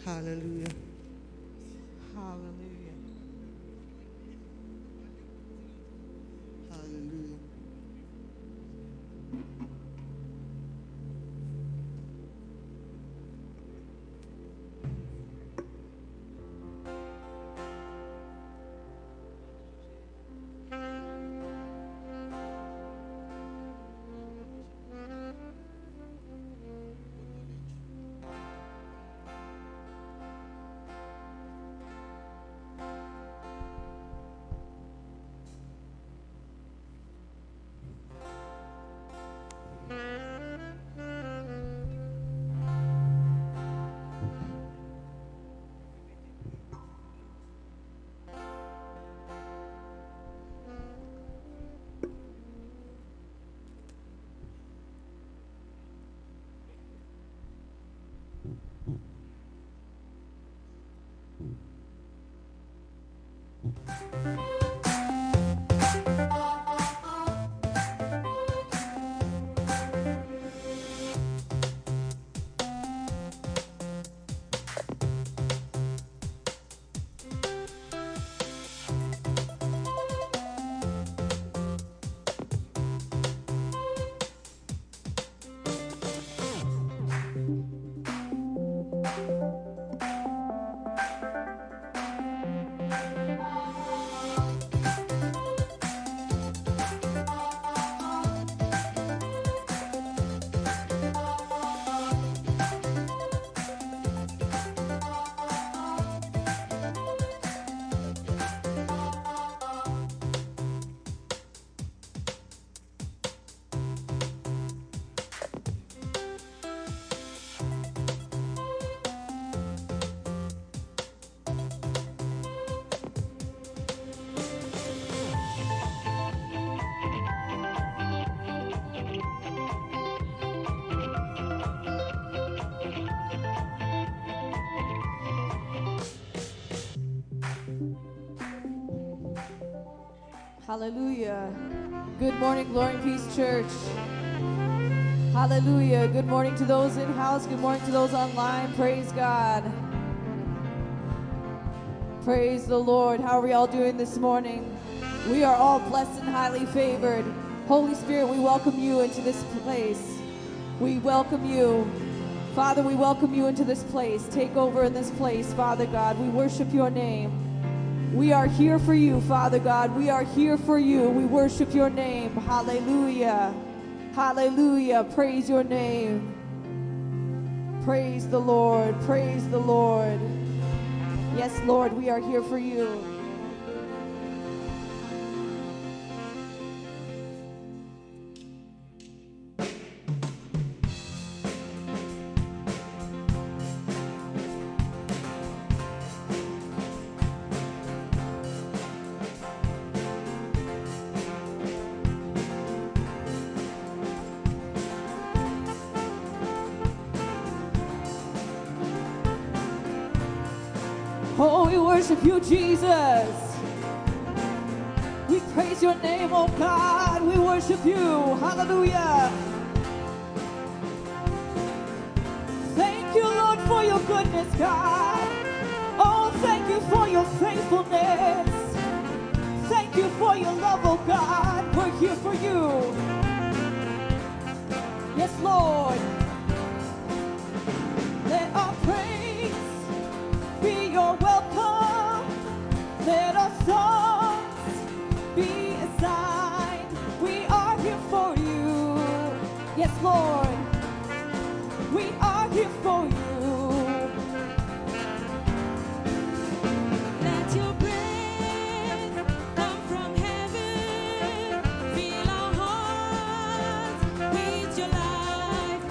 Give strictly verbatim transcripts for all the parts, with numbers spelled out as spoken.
Hallelujah. Hallelujah. Hallelujah. Hallelujah. Good morning, Glory and Peace Church. Hallelujah. Good morning to those in house. Good morning to those online. Praise God. Praise the Lord. How are we all doing this morning? We are all blessed and highly favored. Holy Spirit, we welcome you into this place. We welcome you. Father, we welcome you into this place. Take over in this place, Father God. We worship your name. We are here for you, Father God. We are here for you. We worship your name. Hallelujah. Hallelujah. Praise your name. Praise the Lord. Praise the Lord. Yes, Lord, we are here for you. Oh, we worship you, Jesus. We praise your name, oh God. We worship you. Hallelujah. Thank you, Lord, for your goodness, God. Oh, thank you for your faithfulness. Thank you for your love, oh God. We're here for you. Yes, Lord. Let our praise be your welcome. Let our songs be a sign. We are here for you. Yes, Lord. We are here for you. Let your breath come from heaven. Fill our hearts with your life.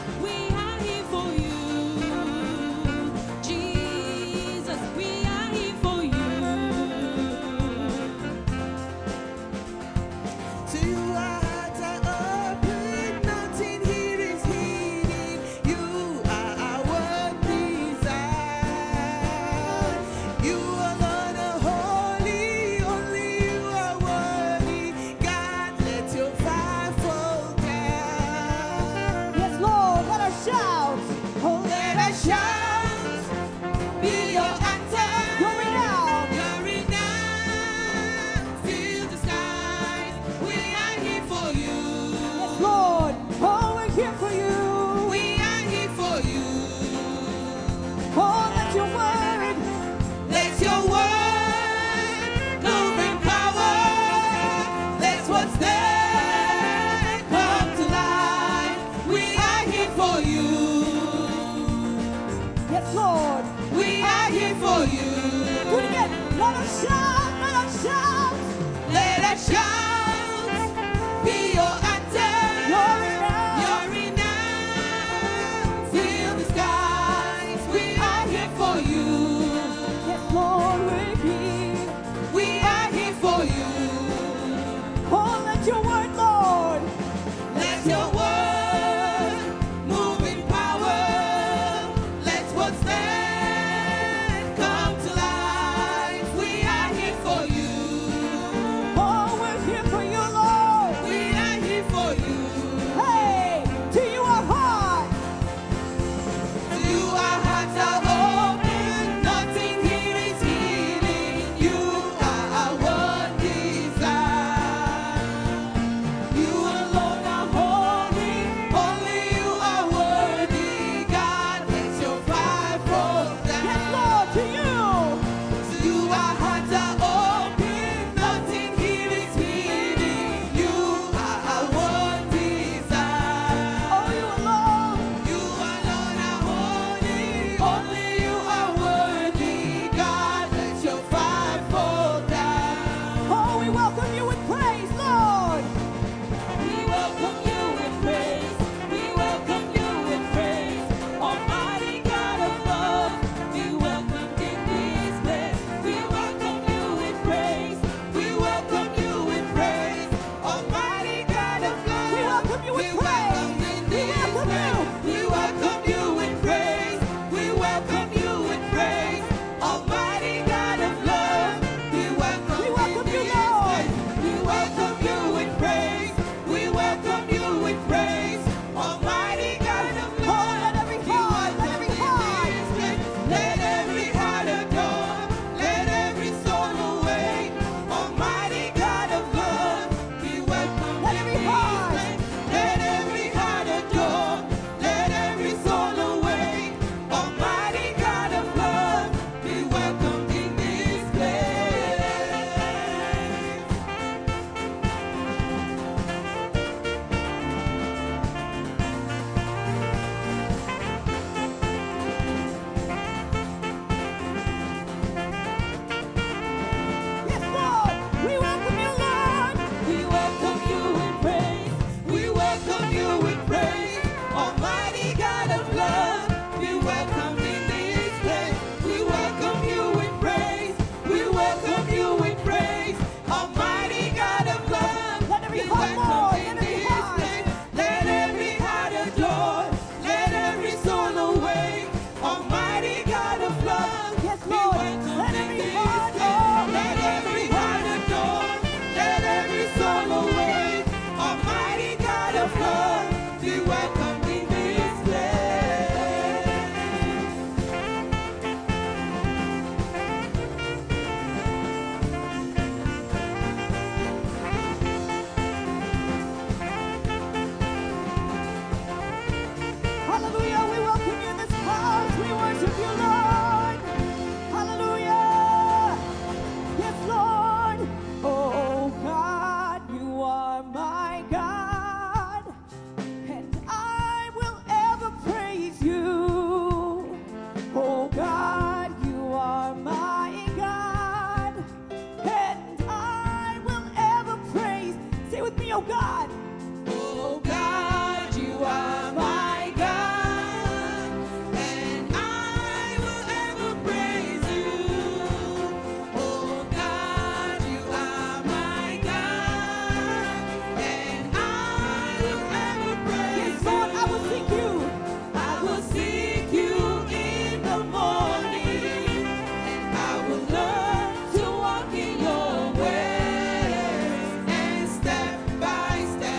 oh God. Oh God, you are my God, and I will ever praise you. Oh God, you are my God, and I will ever praise Yes, Lord, you. I will seek you. I will seek you in the morning, and I will learn to walk in your ways, and step by step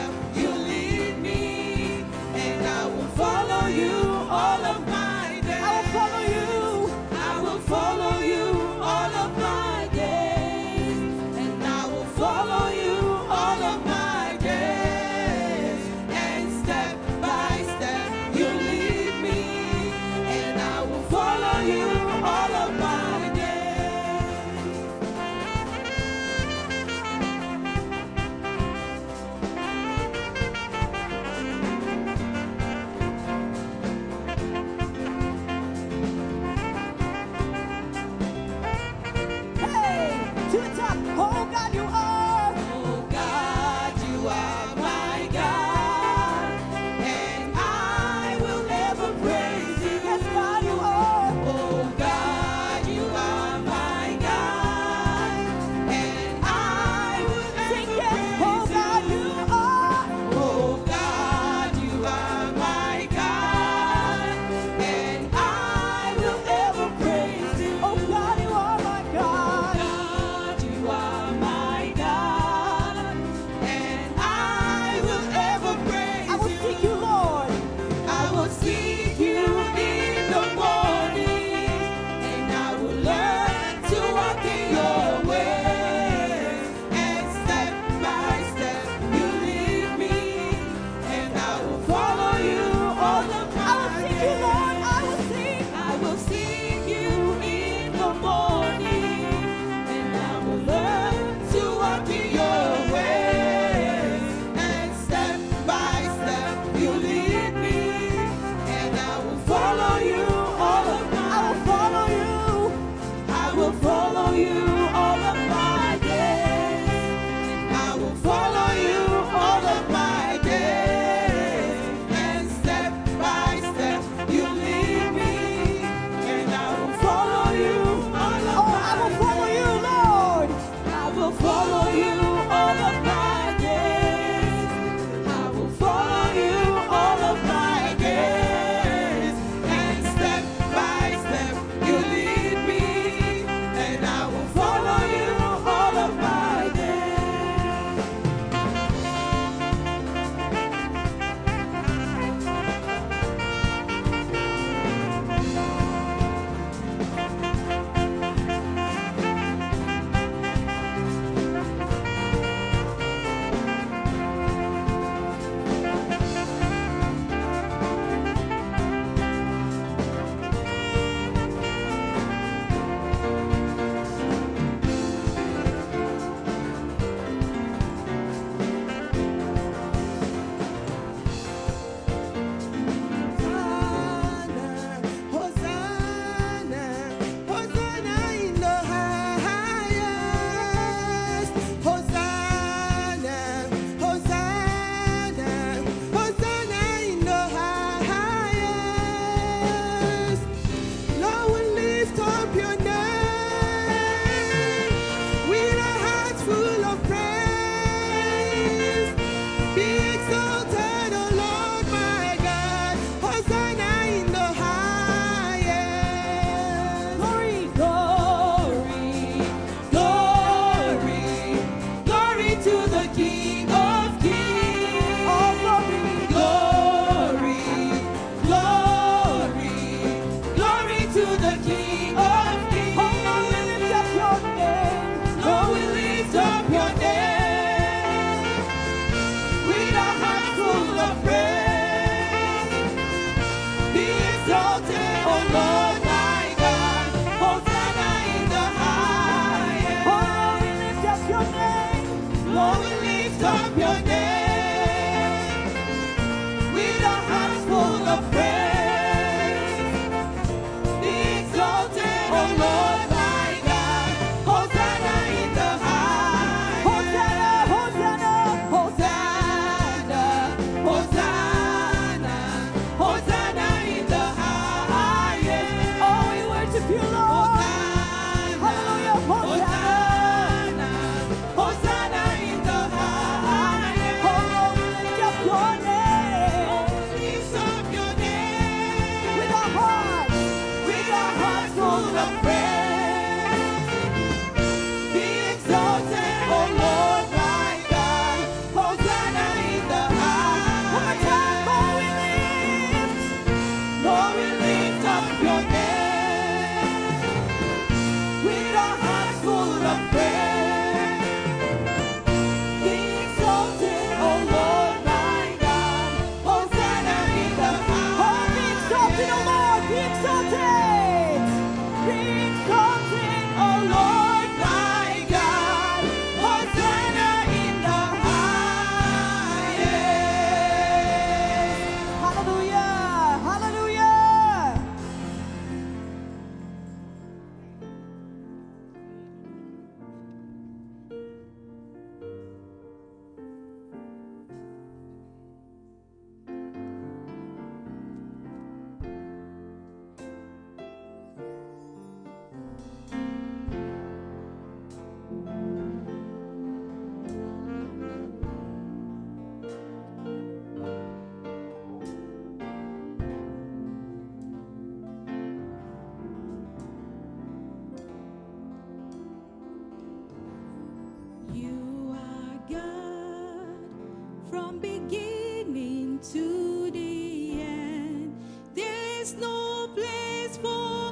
from beginning to the end. There's no place for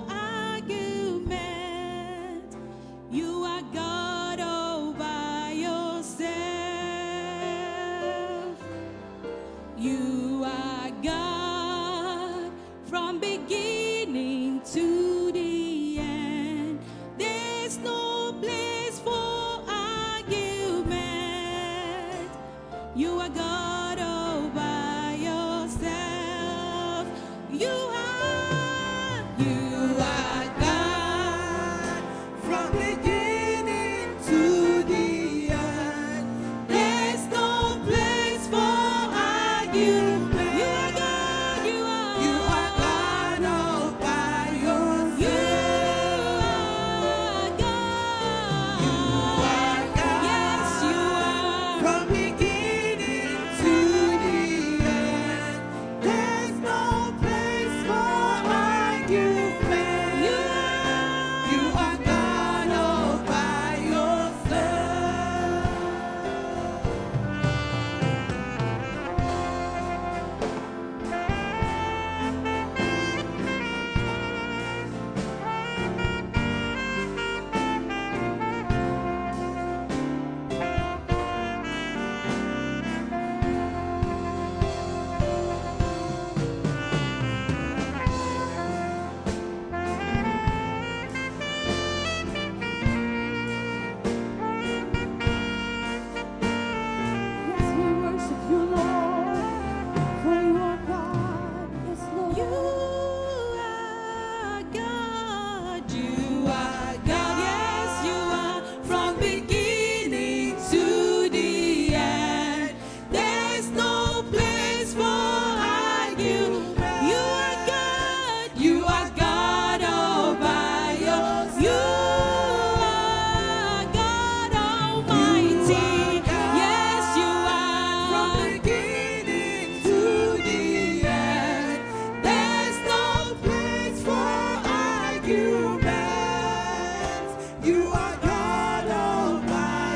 argument. You are God all by yourself. You are God from beginning to the end. There's no place for argument. You are God all by yourself. You are, you are God from beginning to the end. There's no place for argument. You are God, you are, you are God all by yourself. You are God. You are God. Yes, you are. From beginning to the end. There's no place for argument. You are, you are God all by yourself. Yes, we worship you, Lord, for you are God. Yes, Lord. You are God, you are God, yes, you are from beginning to the end. There's no place for argument. You are God, you are God all by yourself. You are God Almighty, yes, you are from beginning to the end. There's no place for arguments. You are God all by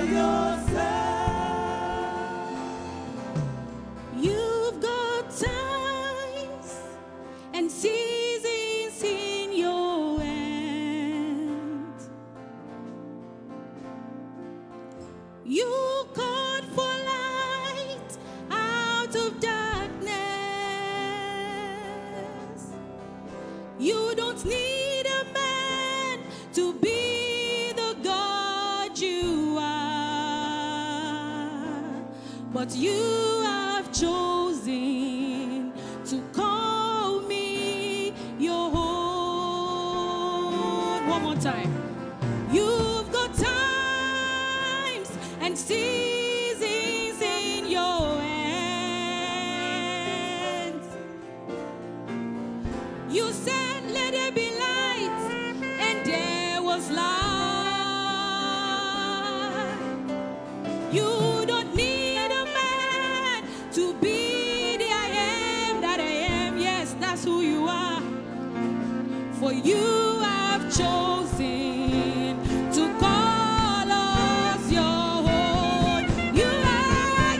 yourself. You've got times and seasons in your hand. You called for light out of darkness. You don't need a man to be the God you are, but you have chosen to call me your own. One more time. You've got times and seasons in your hands. You said, let there be light, and there was light. You don't need a man to be the I am that I am. Yes, that's who you are. For you have chosen to call us your own. You are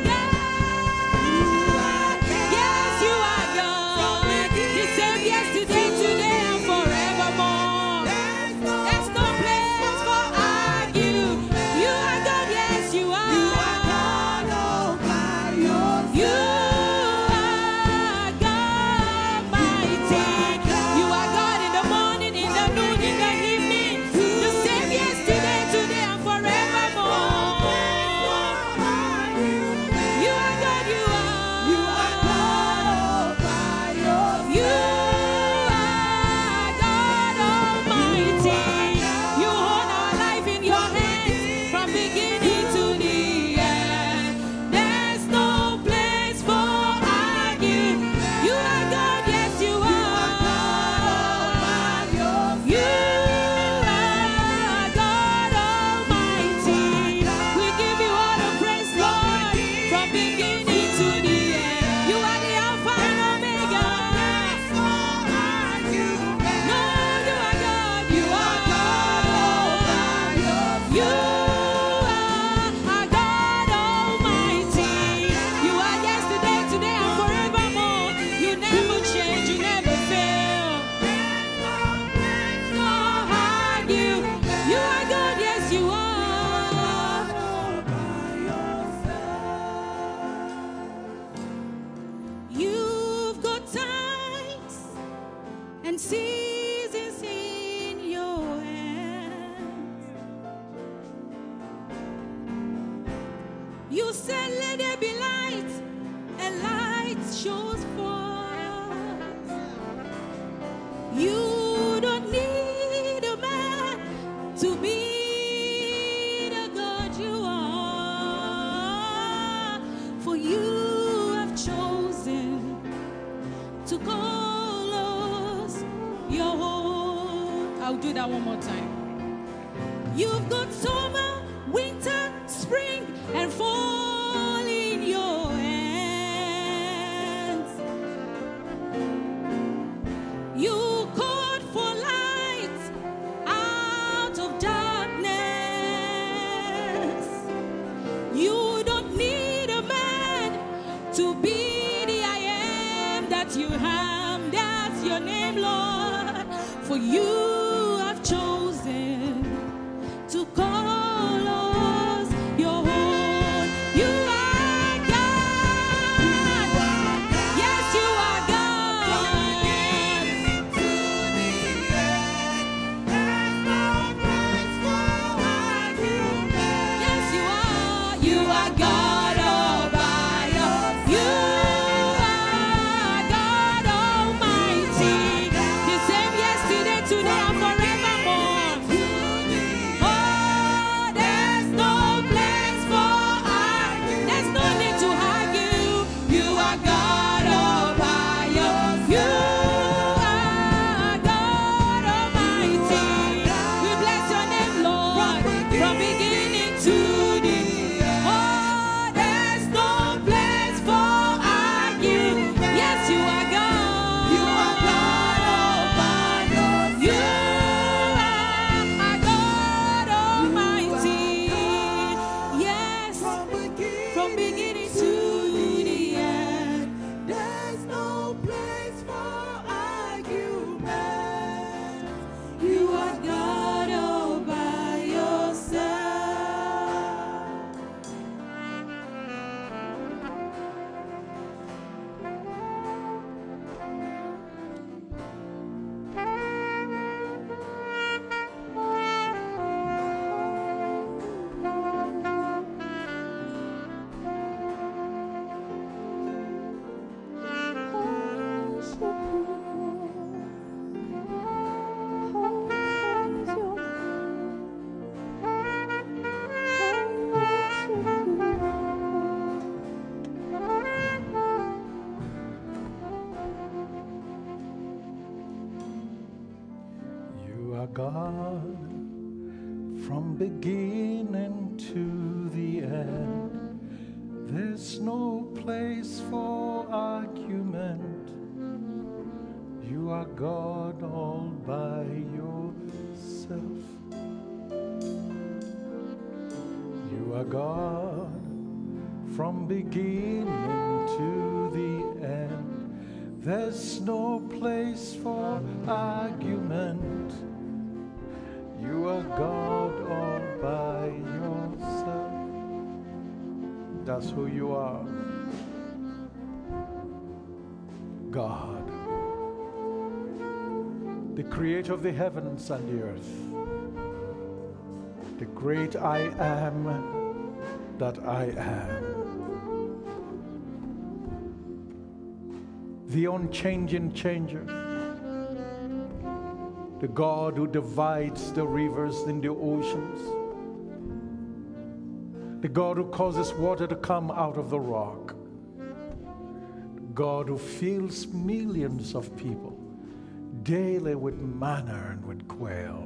God. Yes, you are God. The same yesterday, today, and forevermore. There's no place for argue. You are God. Yes, you are. You are God all by yourself. You are God mighty. You are God in the morning, in the noon, in the evening. You said, let there be light, and light shows forth. You don't need a man to be the God you are, for you have chosen to call us your own. I'll do that one more time. You've got summer, winter, spring, and fall in your hands. You called for light out of darkness. You don't need a man to be the I am that you have. That's your name, Lord. For you have chosen to call us your own. You are God. Yes, you are God. Yes, you are. You are God all by yourself. You are God Almighty. The same yesterday, today, and forevermore. Oh, there's no place for argument. There's no need to argue. You are God all by yourself. You are God Almighty. We bless your name, Lord, from beginning to the end. Oh, there's no place for argument. Yes, you are God. You are God all by yourself. You are God Almighty. Yes, from beginning to the end. There's no place for argument. You are God all by yourself. You are God from beginning to the end. There's no place for argument. You are God all by yourself. You are God from beginning to the end. There's no place for argument. You are God all by yourself. That's who you are. God, the creator of the heavens and the earth, the great I am that I am, the unchanging changer, the God who divides the rivers in the oceans, the God who causes water to come out of the rock, the God who fills millions of people daily with manna and with quail.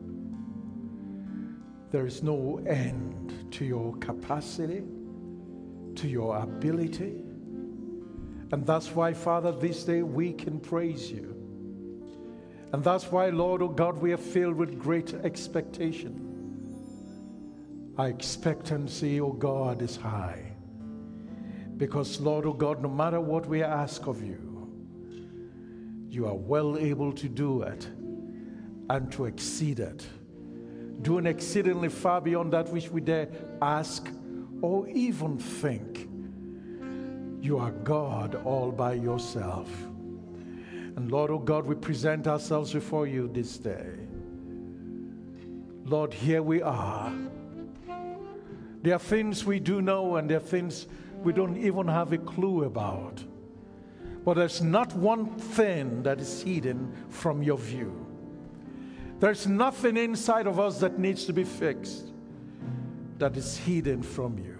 There is no end to your capacity, to your ability. And that's why, Father, this day we can praise you. And that's why, Lord, oh God, we are filled with great expectation. Our expectancy, oh God, is high. Because, Lord, oh God, no matter what we ask of you, you are well able to do it and to exceed it. Doing exceedingly far beyond that which we dare ask or even think. You are God all by yourself. And Lord, oh God, we present ourselves before you this day. Lord, here we are. There are things we do know, and there are things we don't even have a clue about. But there's not one thing that is hidden from your view. There's nothing inside of us that needs to be fixed that is hidden from you.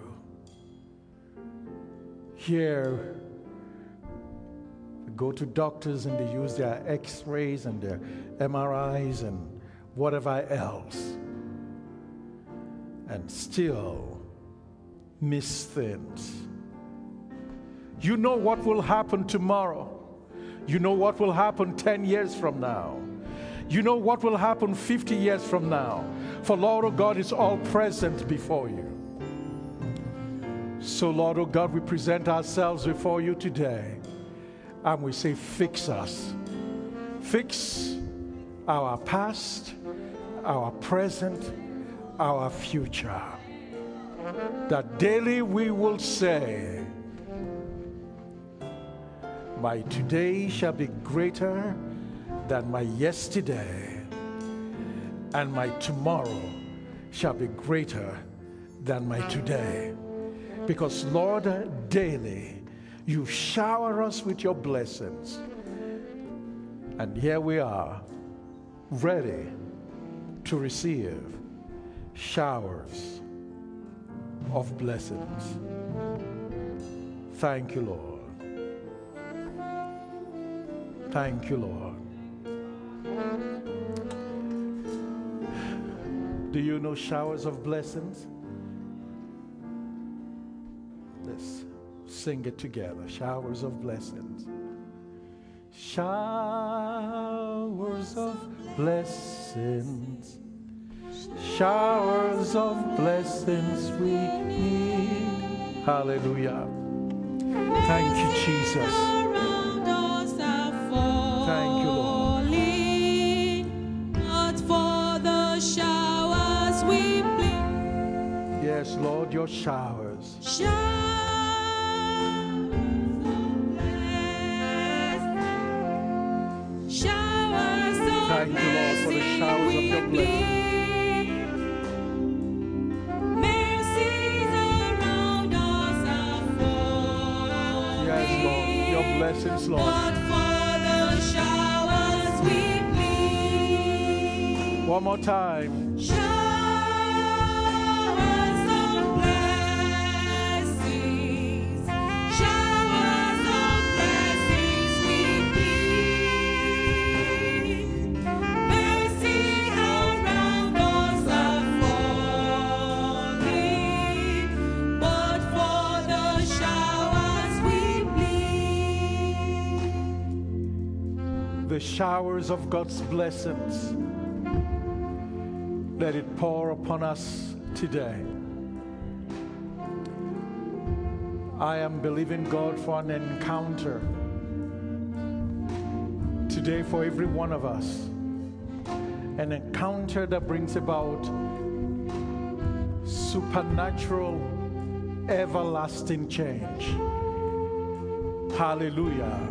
Here, we go to doctors and they use their x-rays and their M R Is and whatever else, and still miss things. You know what will happen tomorrow. You know what will happen ten years from now. You know what will happen fifty years from now. For Lord, oh God, is all present before you. So Lord, oh God, we present ourselves before you today, and we say, fix us. Fix our past, our present, our future. That daily we will say, my today shall be greater than my yesterday, and my tomorrow shall be greater than my today. Because Lord, daily you shower us with your blessings. And here we are, ready to receive showers of blessings. Thank you, Lord. Thank you, Lord. Do you know showers of blessings? Let's sing it together. Showers of blessings. Showers of blessings. Showers of blessings we need. Hallelujah. Thank you, Jesus. Thank you, Lord. Not for the showers we plead. Yes, Lord, your showers. Showers of blessings. Showers of Thank you, Lord, for the showers of your blessings. Blessings, Lord. But for the showers we plead. One more time. Showers of blessings. Showers of blessings we plead. Mercy around us are falling. But for the showers we the showers of God's blessings, let it pour upon us today. I am believing God for an encounter today for every one of us, an encounter that brings about supernatural, everlasting change. Hallelujah.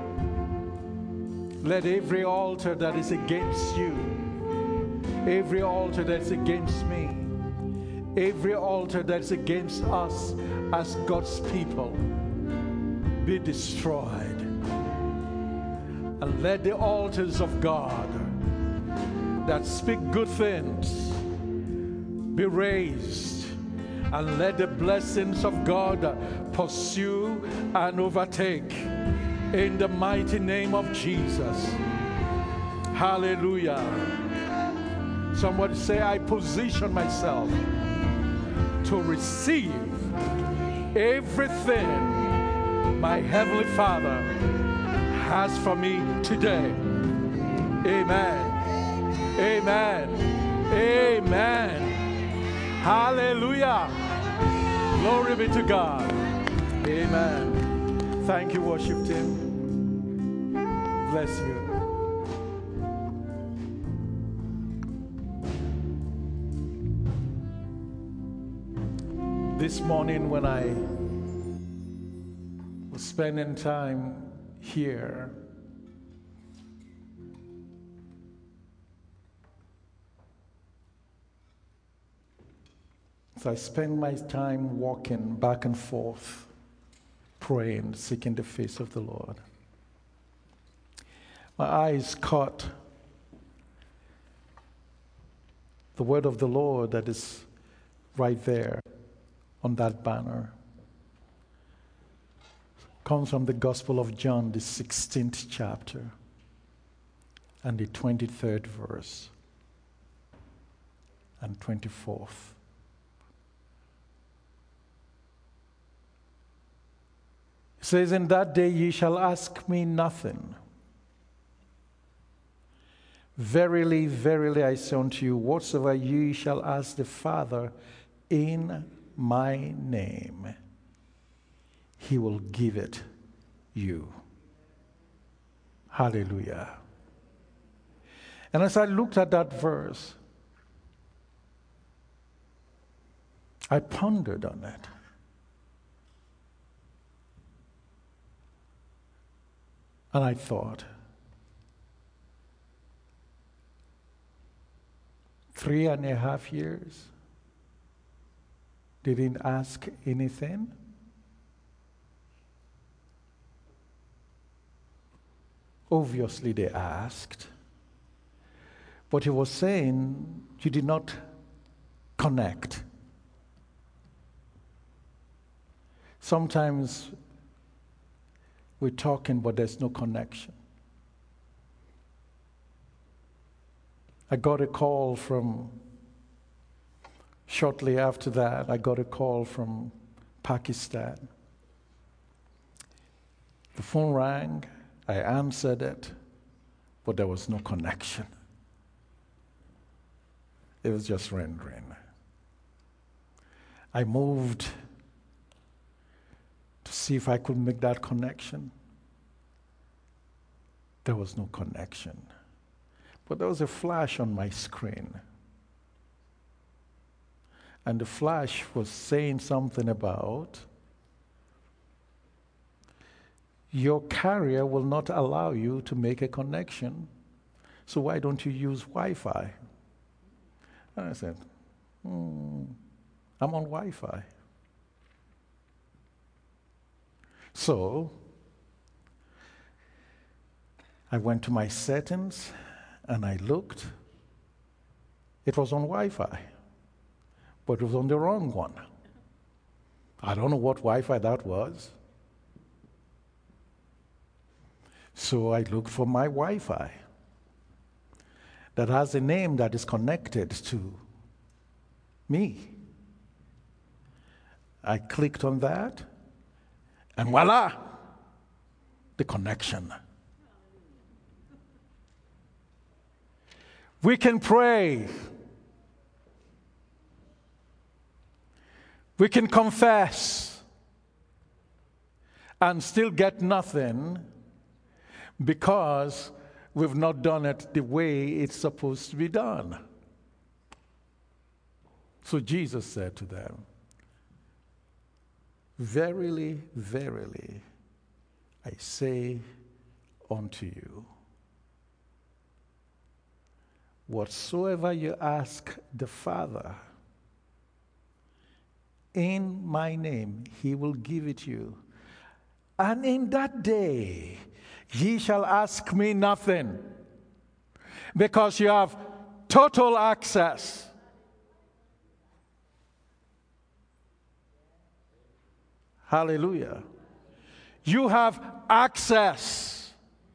Let every altar that is against you, every altar that's against me, every altar that's against us as God's people be destroyed. And let the altars of God that speak good things be raised. And let the blessings of God pursue and overtake. In the mighty name of Jesus. Hallelujah. Somebody say, I position myself to receive everything my Heavenly Father has for me today. Amen. Amen. Amen. Hallelujah. Glory be to God. Amen. Thank you, worship team. Bless you. This morning when I was spending time here, as I spend my time walking back and forth, praying, seeking the face of the Lord, my eyes caught the word of the Lord that is right there on that banner. It comes from the Gospel of John, the sixteenth chapter, and the twenty-third verse and twenty-fourth. It says, "In that day ye shall ask me nothing. Verily, verily, I say unto you, whatsoever ye shall ask the Father in my name, he will give it you." Hallelujah. And as I looked at that verse, I pondered on it. And I thought, three and a half years, they didn't ask anything. Obviously, they asked. But he was saying, you did not connect. Sometimes we're talking, but there's no connection. I got a call from, shortly after that, I got a call from Pakistan. The phone rang, I answered it, but there was no connection. It was just rendering. I moved to see if I could make that connection. There was no connection. But there was a flash on my screen. And the flash was saying something about your carrier will not allow you to make a connection, so why don't you use Wi-Fi? And I said, hmm, I'm on Wi-Fi. So I went to my settings and I looked. It was on Wi-Fi, but it was on the wrong one. I don't know what Wi-Fi that was. So I looked for my Wi-Fi that has a name that is connected to me. I clicked on that, and voila, the connection. We can pray. We can confess and still get nothing because we've not done it the way it's supposed to be done. So Jesus said to them, "Verily, verily, I say unto you, whatsoever you ask the Father in my name, he will give it you. And in that day, ye shall ask me nothing, because you have total access." Hallelujah. You have access.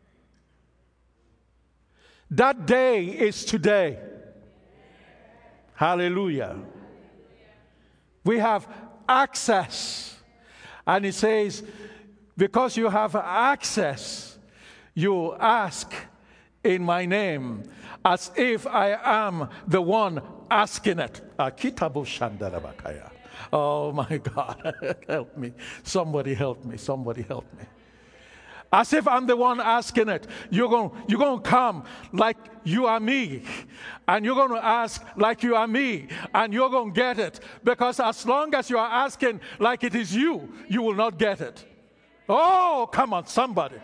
That day is today. Hallelujah. We have access. And it says, because you have access, you ask in my name, as if I am the one asking it. Oh my God, help me. Somebody help me. Somebody help me. As if I'm the one asking it. You're going, you're going to come like you are me. And you're going to ask like you are me. And you're going to get it. Because as long as you are asking like it is you, you will not get it. Oh, come on, somebody.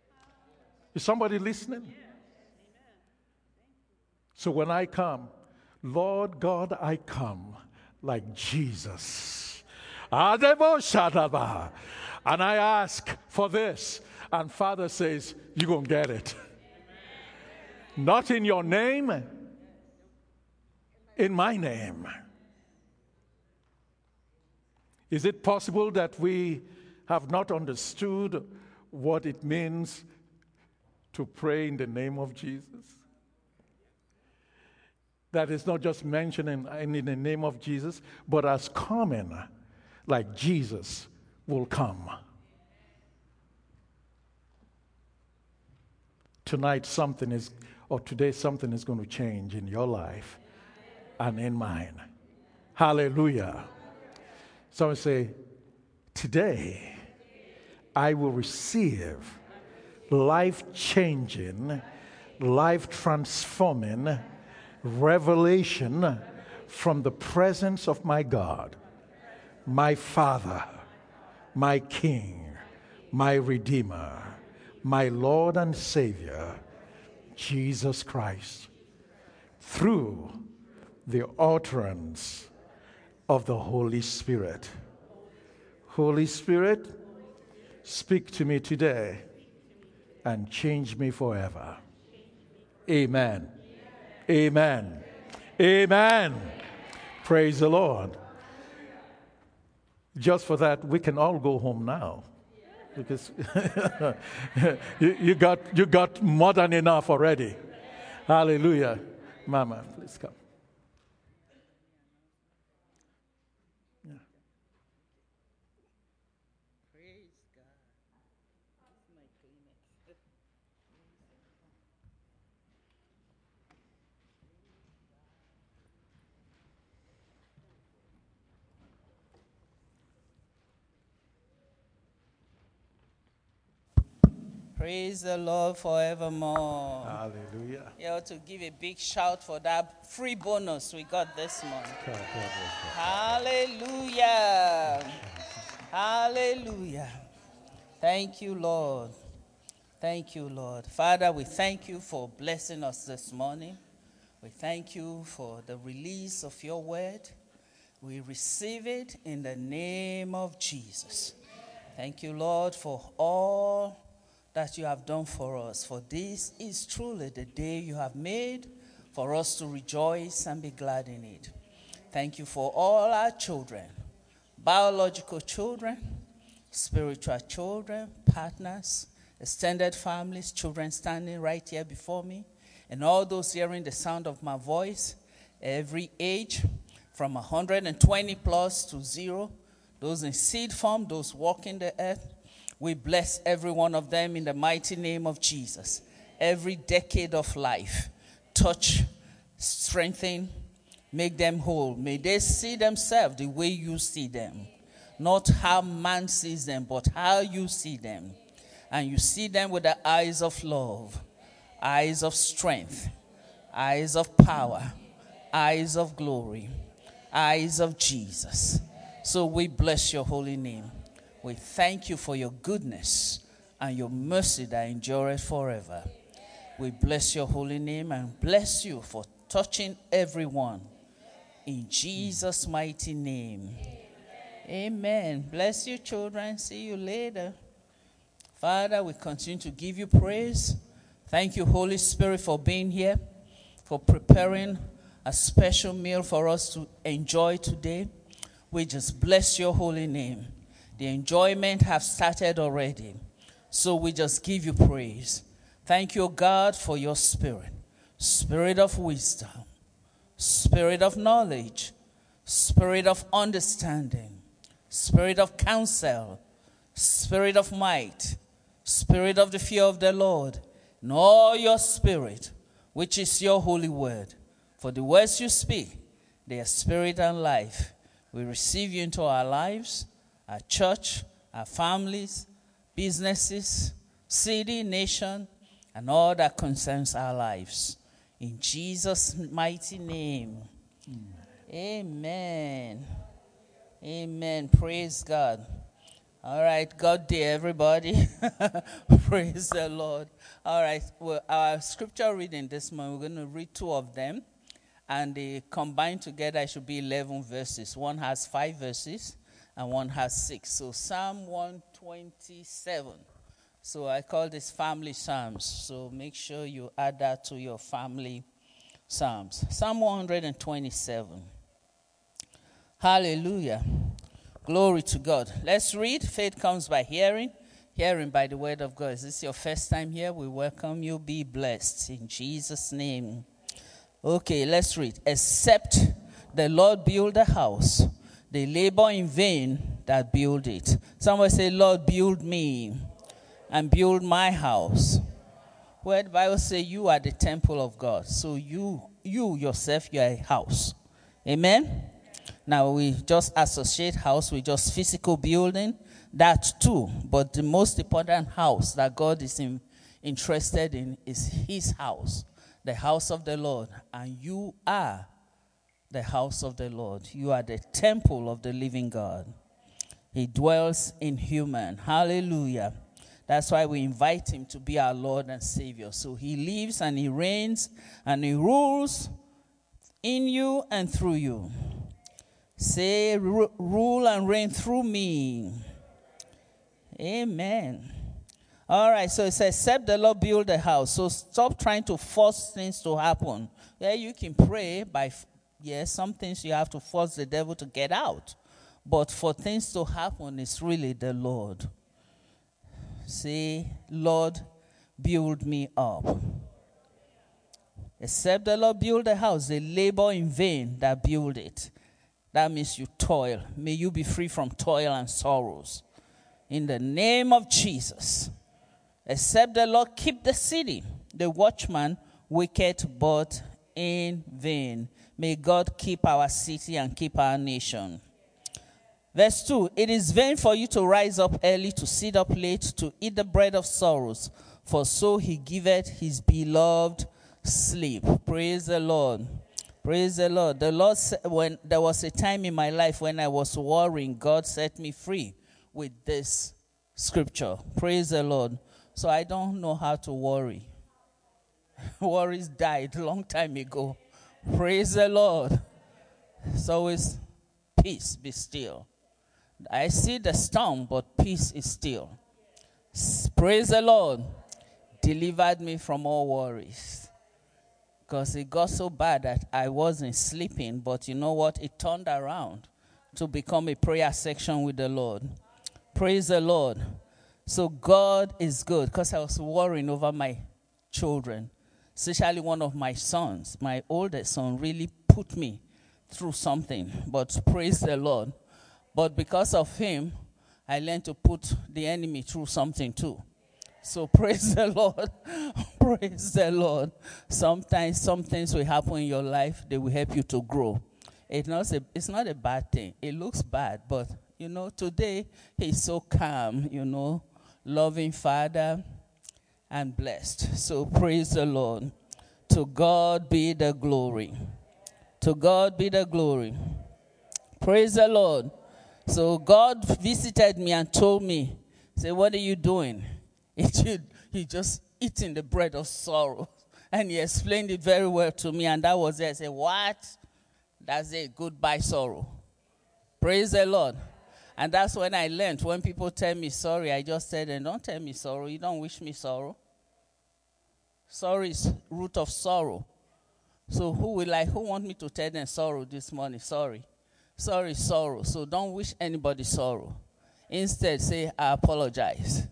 Is somebody listening? So when I come, Lord God, I come like Jesus. Adebo Shadaba. And I ask for this. And Father says, you're going to get it. Not in your name, in my name. Is it possible that we have not understood what it means to pray in the name of Jesus? That is not just mentioning in, in the name of Jesus, but as coming like Jesus will come. Tonight something is, or today something is going to change in your life and in mine. Hallelujah. Someone say, today I will receive life-changing, life-transforming revelation from the presence of my God, my Father, my King, my Redeemer, my Lord and Savior, Jesus Christ, through the utterance of the Holy Spirit. Holy Spirit, speak to me today and change me forever. Amen. Amen. Amen. Praise the Lord. Just for that, we can all go home now. Because you, you got you got more than enough already. Hallelujah. Mama, please come. Yeah. Praise God. This is my Kleenex. Praise the Lord forevermore. Hallelujah. You ought to give a big shout for that free bonus we got this month. Hallelujah. Hallelujah. Thank you, Lord. Thank you, Lord. Father, we thank you for blessing us this morning. We thank you for the release of your word. We receive it in the name of Jesus. Thank you, Lord, for all that you have done for us. For this is truly the day you have made for us to rejoice and be glad in it. Thank you for all our children, biological children, spiritual children, partners, extended families, children standing right here before me, and all those hearing the sound of my voice, every age, from one hundred twenty plus to zero, those in seed form, those walking the earth. We bless every one of them in the mighty name of Jesus. Every decade of life, touch, strengthen, make them whole. May they see themselves the way you see them. Not how man sees them, but how you see them. And you see them with the eyes of love, eyes of strength, eyes of power, eyes of glory, eyes of Jesus. So we bless your holy name. We thank you for your goodness and your mercy that endureth forever. We bless your holy name and bless you for touching everyone. In Jesus' mighty name. Amen. Bless you, children. See you later. Father, we continue to give you praise. Thank you, Holy Spirit, for being here, for preparing a special meal for us to enjoy today. We just bless your holy name. The enjoyment has started already. So we just give you praise. Thank you, God, for your spirit. Spirit of wisdom. Spirit of knowledge. Spirit of understanding. Spirit of counsel. Spirit of might. Spirit of the fear of the Lord. And all your spirit, which is your holy word. For the words you speak, they are spirit and life. We receive you into our lives, our church, our families, businesses, city, nation, and all that concerns our lives. In Jesus' mighty name. Mm. Amen. Amen. Praise God. All right. God day, everybody. Praise the Lord. All right. Well, our scripture reading this morning, we're going to read two of them. and they combined together, it should be eleven verses. One has five verses, and one has six. So Psalm one twenty-seven. So I call this family psalms. So make sure you add that to your family psalms. Psalm one twenty-seven. Hallelujah. Glory to God. Let's read. Faith comes by hearing. Hearing by the word of God. Is this your first time here? We welcome you. Be blessed in Jesus' name. Okay, let's read. Except the Lord build a house, they labor in vain that build it. Somebody say, Lord, build me and build my house. Where the Bible says you are the temple of God. So you, you yourself, you are a house. Amen? Now we just associate house with just physical building. That too. But the most important house that God is in, interested in is his house. The house of the Lord. And you are the house of the Lord. You are the temple of the living God. He dwells in human. Hallelujah. That's why we invite him to be our Lord and Savior. So he lives and he reigns and he rules in you and through you. Say, rule and reign through me. Amen. All right, so it says, except the Lord build a house. So stop trying to force things to happen. Yeah, you can pray by, yes, some things you have to force the devil to get out. But for things to happen, it's really the Lord. Say, Lord, build me up. Except the Lord build a house, they labor in vain that build it. That means you toil. May you be free from toil and sorrows. In the name of Jesus. Except the Lord keep the city, the watchman wicked but in vain. May God keep our city and keep our nation. Verse two, it is vain for you to rise up early, to sit up late, to eat the bread of sorrows, for so he giveth his beloved sleep. Praise the Lord. Praise the Lord. The Lord, when there was a time in my life when I was worrying, God set me free with this scripture. Praise the Lord. So I don't know how to worry. Worries died a long time ago. Praise the Lord. So it's peace, be still. I see the storm, but peace is still. Praise the Lord. Delivered me from all worries. Because it got so bad that I wasn't sleeping, but you know what? It turned around to become a prayer section with the Lord. Praise the Lord. So God is good, because I was worrying over my children, especially one of my sons. My oldest son really put me through something, but praise the Lord. But because of him, I learned to put the enemy through something too. So praise the Lord. Praise the Lord. Sometimes some things will happen in your life. They will help you to grow. It's not a, it's not a bad thing. It looks bad, but, you know, today he's so calm, you know, loving Father and blessed. So praise the Lord. To God be the glory. To God be the glory. Praise the Lord. So God visited me and told me, say, what are you doing? He just eating the bread of sorrow. And he explained it very well to me, and that was it. I said, what? That's it. Goodbye, sorrow. Praise the Lord. And that's when I learned. When people tell me sorry, I just said, and don't tell me sorrow. You don't wish me sorrow. Sorry is root of sorrow. So who will I, who want me to tell them sorrow this morning? Sorry. Sorry is sorrow. So don't wish anybody sorrow. Instead, say, I apologize.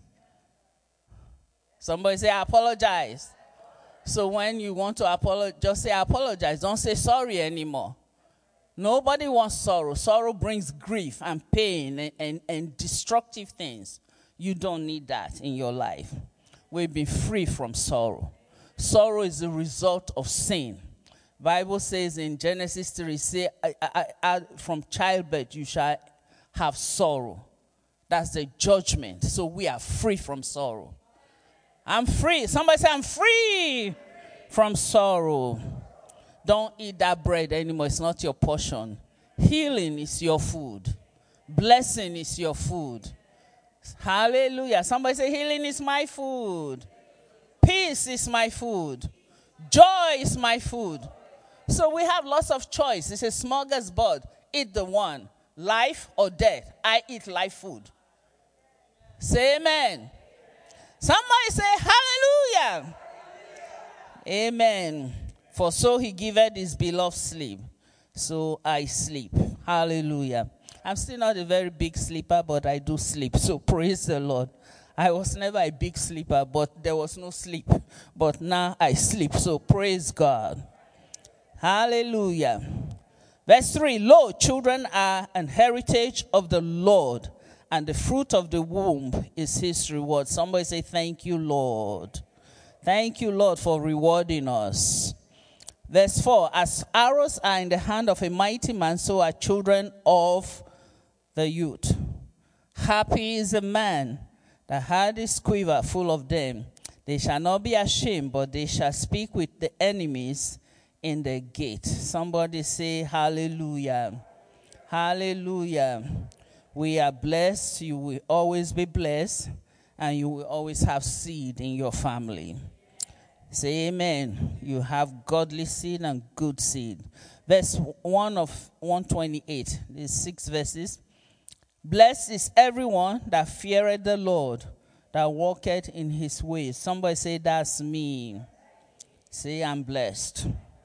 Somebody say, I apologize. So when you want to apologize, just say, I apologize. Don't say sorry anymore. Nobody wants sorrow. Sorrow brings grief and pain and, and, and destructive things. You don't need that in your life. We've been free from sorrow. Sorrow is the result of sin. Bible says in Genesis three, say, I, I, I, from childbirth you shall have sorrow. That's the judgment. So we are free from sorrow. I'm free. Somebody say, I'm free from sorrow. Don't eat that bread anymore. It's not your portion. Healing is your food. Blessing is your food. Hallelujah. Somebody say, healing is my food. Peace is my food. Joy is my food. So we have lots of choice. It's a smorgasbord. Eat the one. Life or death. I eat life food. Say amen. Somebody say hallelujah. Amen. For so he giveth his beloved sleep. So I sleep. Hallelujah. I'm still not a very big sleeper, but I do sleep. So praise the Lord. I was never a big sleeper, but there was no sleep. But now I sleep. So praise God. Hallelujah. Verse three. Lo, children are an heritage of the Lord, and the fruit of the womb is his reward. Somebody say, thank you, Lord. Thank you, Lord, for rewarding us. Verse four. As arrows are in the hand of a mighty man, so are children of the youth. Happy is a man that had his quiver full of them. They shall not be ashamed, but they shall speak with the enemies in the gate. Somebody say hallelujah. Hallelujah. We are blessed. You will always be blessed, and you will always have seed in your family. Say amen. You have godly seed and good seed. Verse one of one twenty-eight. There's six verses. Blessed is everyone that feareth the Lord, that walketh in his ways. Somebody say, that's me. Say, I'm blessed.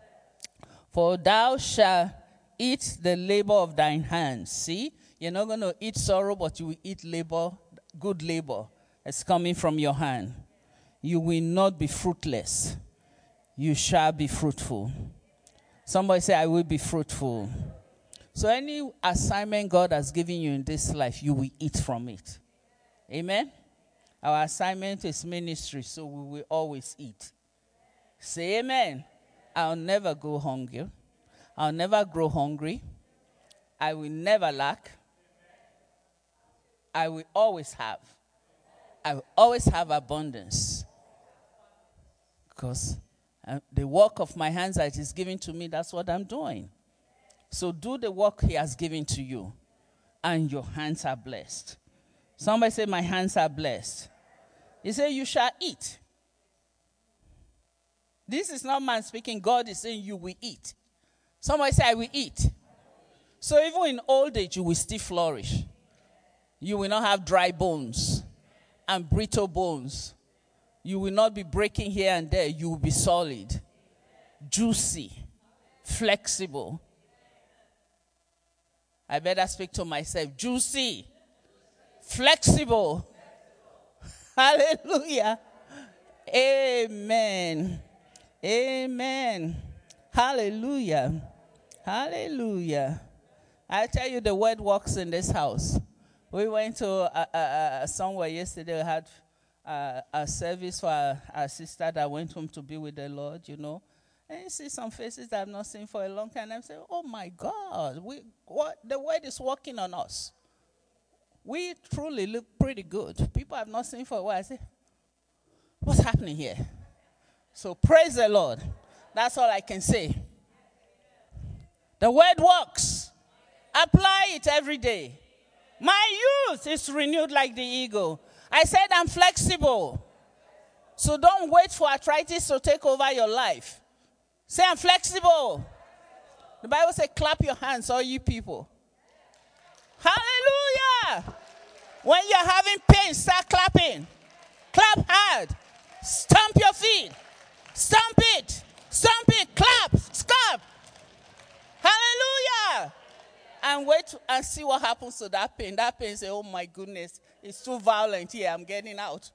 For thou shalt eat the labor of thine hands. See, you're not going to eat sorrow, but you will eat labor, good labor. It's coming from your hand. You will not be fruitless. You shall be fruitful. Somebody say, I will be fruitful. So any assignment God has given you in this life, you will eat from it. Amen? Our assignment is ministry, so we will always eat. Say amen. I'll never go hungry. I'll never grow hungry. I will never lack. I will always have. I will always have abundance. Because uh, the work of my hands that is given to me, that's what I'm doing. So do the work he has given to you, and your hands are blessed. Somebody say, my hands are blessed. He said, you shall eat. This is not man speaking. God is saying, you will eat. Somebody say, I will eat. So even in old age, you will still flourish. You will not have dry bones and brittle bones. You will not be breaking here and there. You will be solid, juicy, flexible. I better speak to myself. Juicy, flexible. Hallelujah. Amen. Amen. Hallelujah. Hallelujah. I tell you, the word works in this house. We went to uh, uh, uh, somewhere yesterday. We had uh, a service for our, our sister that went home to be with the Lord, you know. And you see some faces that I've not seen for a long time. I'm saying, oh my God, we, what, the word is working on us. We truly look pretty good. People I've not seen for a while. I say, what's happening here? So praise the Lord. That's all I can say. The word works. Apply it every day. My youth is renewed like the eagle. I said I'm flexible. So don't wait for arthritis to take over your life. Say, I'm flexible. The Bible says, clap your hands, all you people. Hallelujah. When you're having pain, start clapping. Clap hard. Stomp your feet. Stomp it. Stomp it. Clap. Stomp. Hallelujah. And wait and see what happens to that pain. That pain say, oh my goodness, it's too violent here. I'm getting out.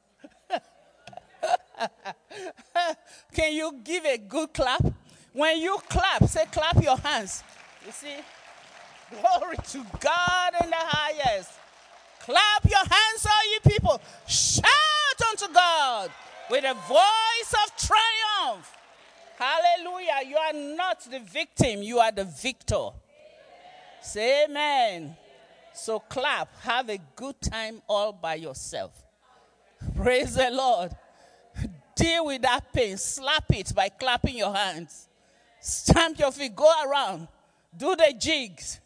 Can you give a good clap? When you clap, say clap your hands. You see? Glory to God in the highest. Clap your hands, all you people. Shout unto God with a voice of triumph. Hallelujah. You are not the victim. You are the victor. Say amen. So clap. Have a good time all by yourself. Praise the Lord. Deal with that pain. Slap it by clapping your hands. Stamp your feet. Go around. Do the jigs.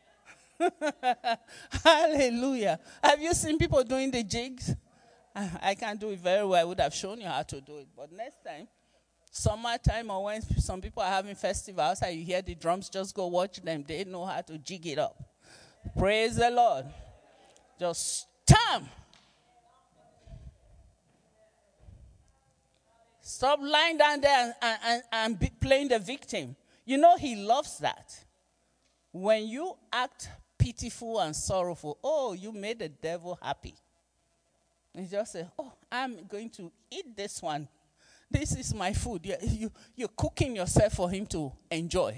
Hallelujah. Have you seen people doing the jigs? I, I can't do it very well. I would have shown you how to do it. But next time, Summertime or when some people are having festivals, outside, you hear the drums, just go watch them. They know how to jig it up. Praise the Lord. Just stamp. Stop lying down there and, and, and be playing the victim. You know he loves that. When you act pitiful and sorrowful, oh, you made the devil happy. And he just say, oh, I'm going to eat this one. This is my food. You, you, you're cooking yourself for him to enjoy.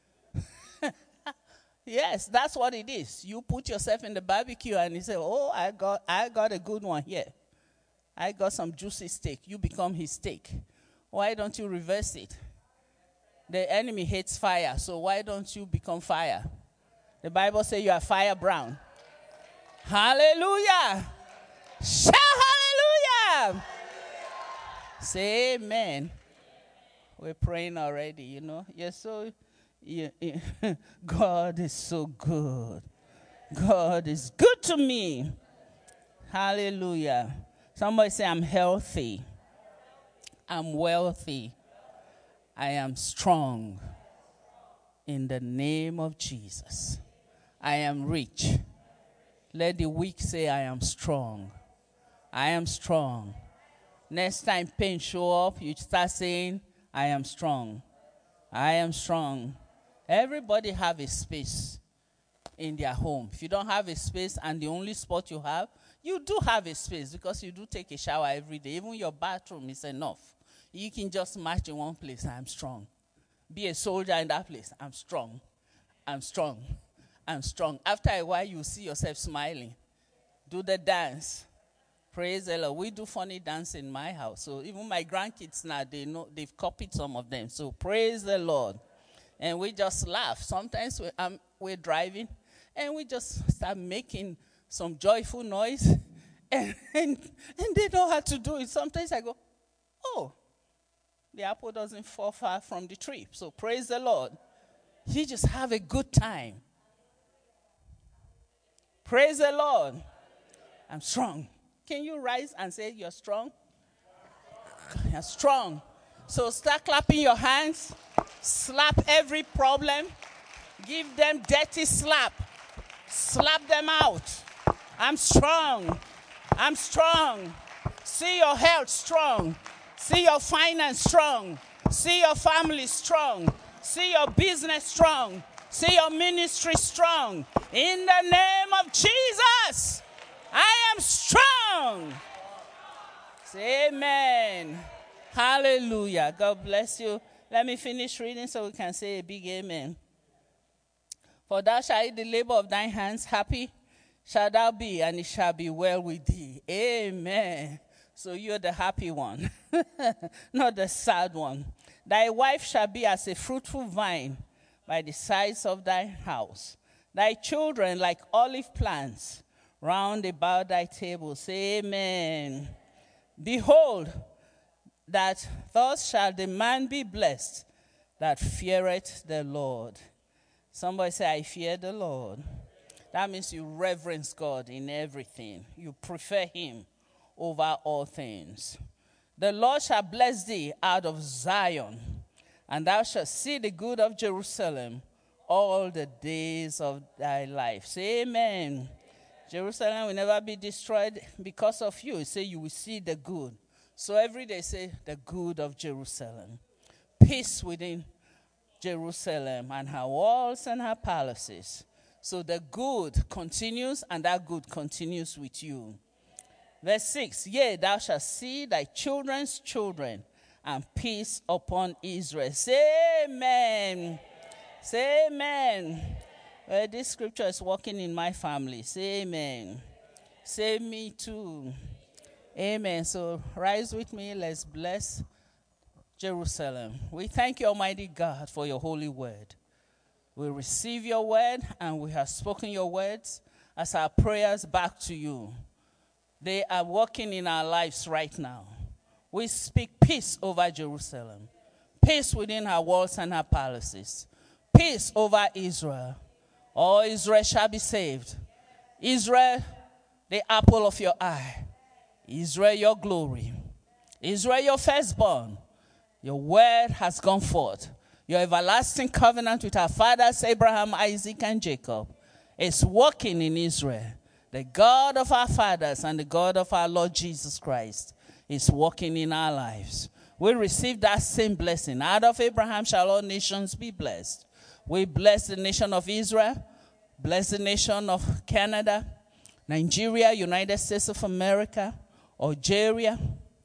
Yes, that's what it is. You put yourself in the barbecue and you say, oh, I got, I got a good one here. I got some juicy steak. You become his steak. Why don't you reverse it? The enemy hates fire, so why don't you become fire? The Bible says you are fire brown. Hallelujah. Shout hallelujah. Say amen. We're praying already, you know. You're so, you, you, God is so good. God is good to me. Hallelujah. Somebody say, I'm healthy. I'm wealthy. I am strong. In the name of Jesus. I am rich. Let the weak say, I am strong. I am strong. Next time pain show up, you start saying, I am strong. I am strong. Everybody have a space in their home. If you don't have a space and the only spot you have, you do have a space because you do take a shower every day. Even your bathroom is enough. You can just march in one place. I'm strong. Be a soldier in that place. I'm strong. I'm strong. I'm strong. After a while, you see yourself smiling. Do the dance. Praise the Lord. We do funny dance in my house. So even my grandkids now, they know they've copied some of them. So praise the Lord. And we just laugh. Sometimes we, um, we're driving and we just start making some joyful noise. And, and, and they know how to do it. Sometimes I go, oh, the apple doesn't fall far from the tree. So praise the Lord. You just have a good time. Praise the Lord. I'm strong. Can you rise and say you're strong? You're strong. So start clapping your hands. Slap every problem. Give them dirty slap. Slap them out. I'm strong. I'm strong. See your health strong. See your finance strong. See your family strong. See your business strong. See your ministry strong. In the name of Jesus, I am strong. Say amen. Hallelujah. God bless you. Let me finish reading so we can say a big amen. For thou shalt eat the labor of thine hands. Happy shall thou be, and it shall be well with thee. Amen. So you're the happy one, not the sad one. Thy wife shall be as a fruitful vine by the sides of thy house. Thy children like olive plants round about thy table. Say amen. Behold, that thus shall the man be blessed that feareth the Lord. Somebody say, I fear the Lord. That means you reverence God in everything. You prefer him over all things. The Lord shall bless thee out of Zion, and thou shalt see the good of Jerusalem all the days of thy life. Say amen. Jerusalem will never be destroyed because of you. Say you will see the good. So every day say the good of Jerusalem. Peace within Jerusalem and her walls and her palaces. So the good continues and that good continues with you. Verse six, yea, thou shalt see thy children's children and peace upon Israel. Say amen. Say amen. Well, this scripture is working in my family. Say amen. Say me too. Amen. So rise with me. Let's bless Jerusalem. We thank you, Almighty God, for your holy word. We receive your word and we have spoken your words as our prayers back to you. They are working in our lives right now. We speak peace over Jerusalem. Peace within her walls and her palaces. Peace over Israel. All Israel shall be saved. Israel, the apple of your eye. Israel, your glory. Israel, your firstborn. Your word has gone forth. Your everlasting covenant with our fathers, Abraham, Isaac, and Jacob, is working in Israel. The God of our fathers and the God of our Lord Jesus Christ is working in our lives. We receive that same blessing. Out of Abraham shall all nations be blessed. We bless the nation of Israel, bless the nation of Canada, Nigeria, United States of America, Algeria,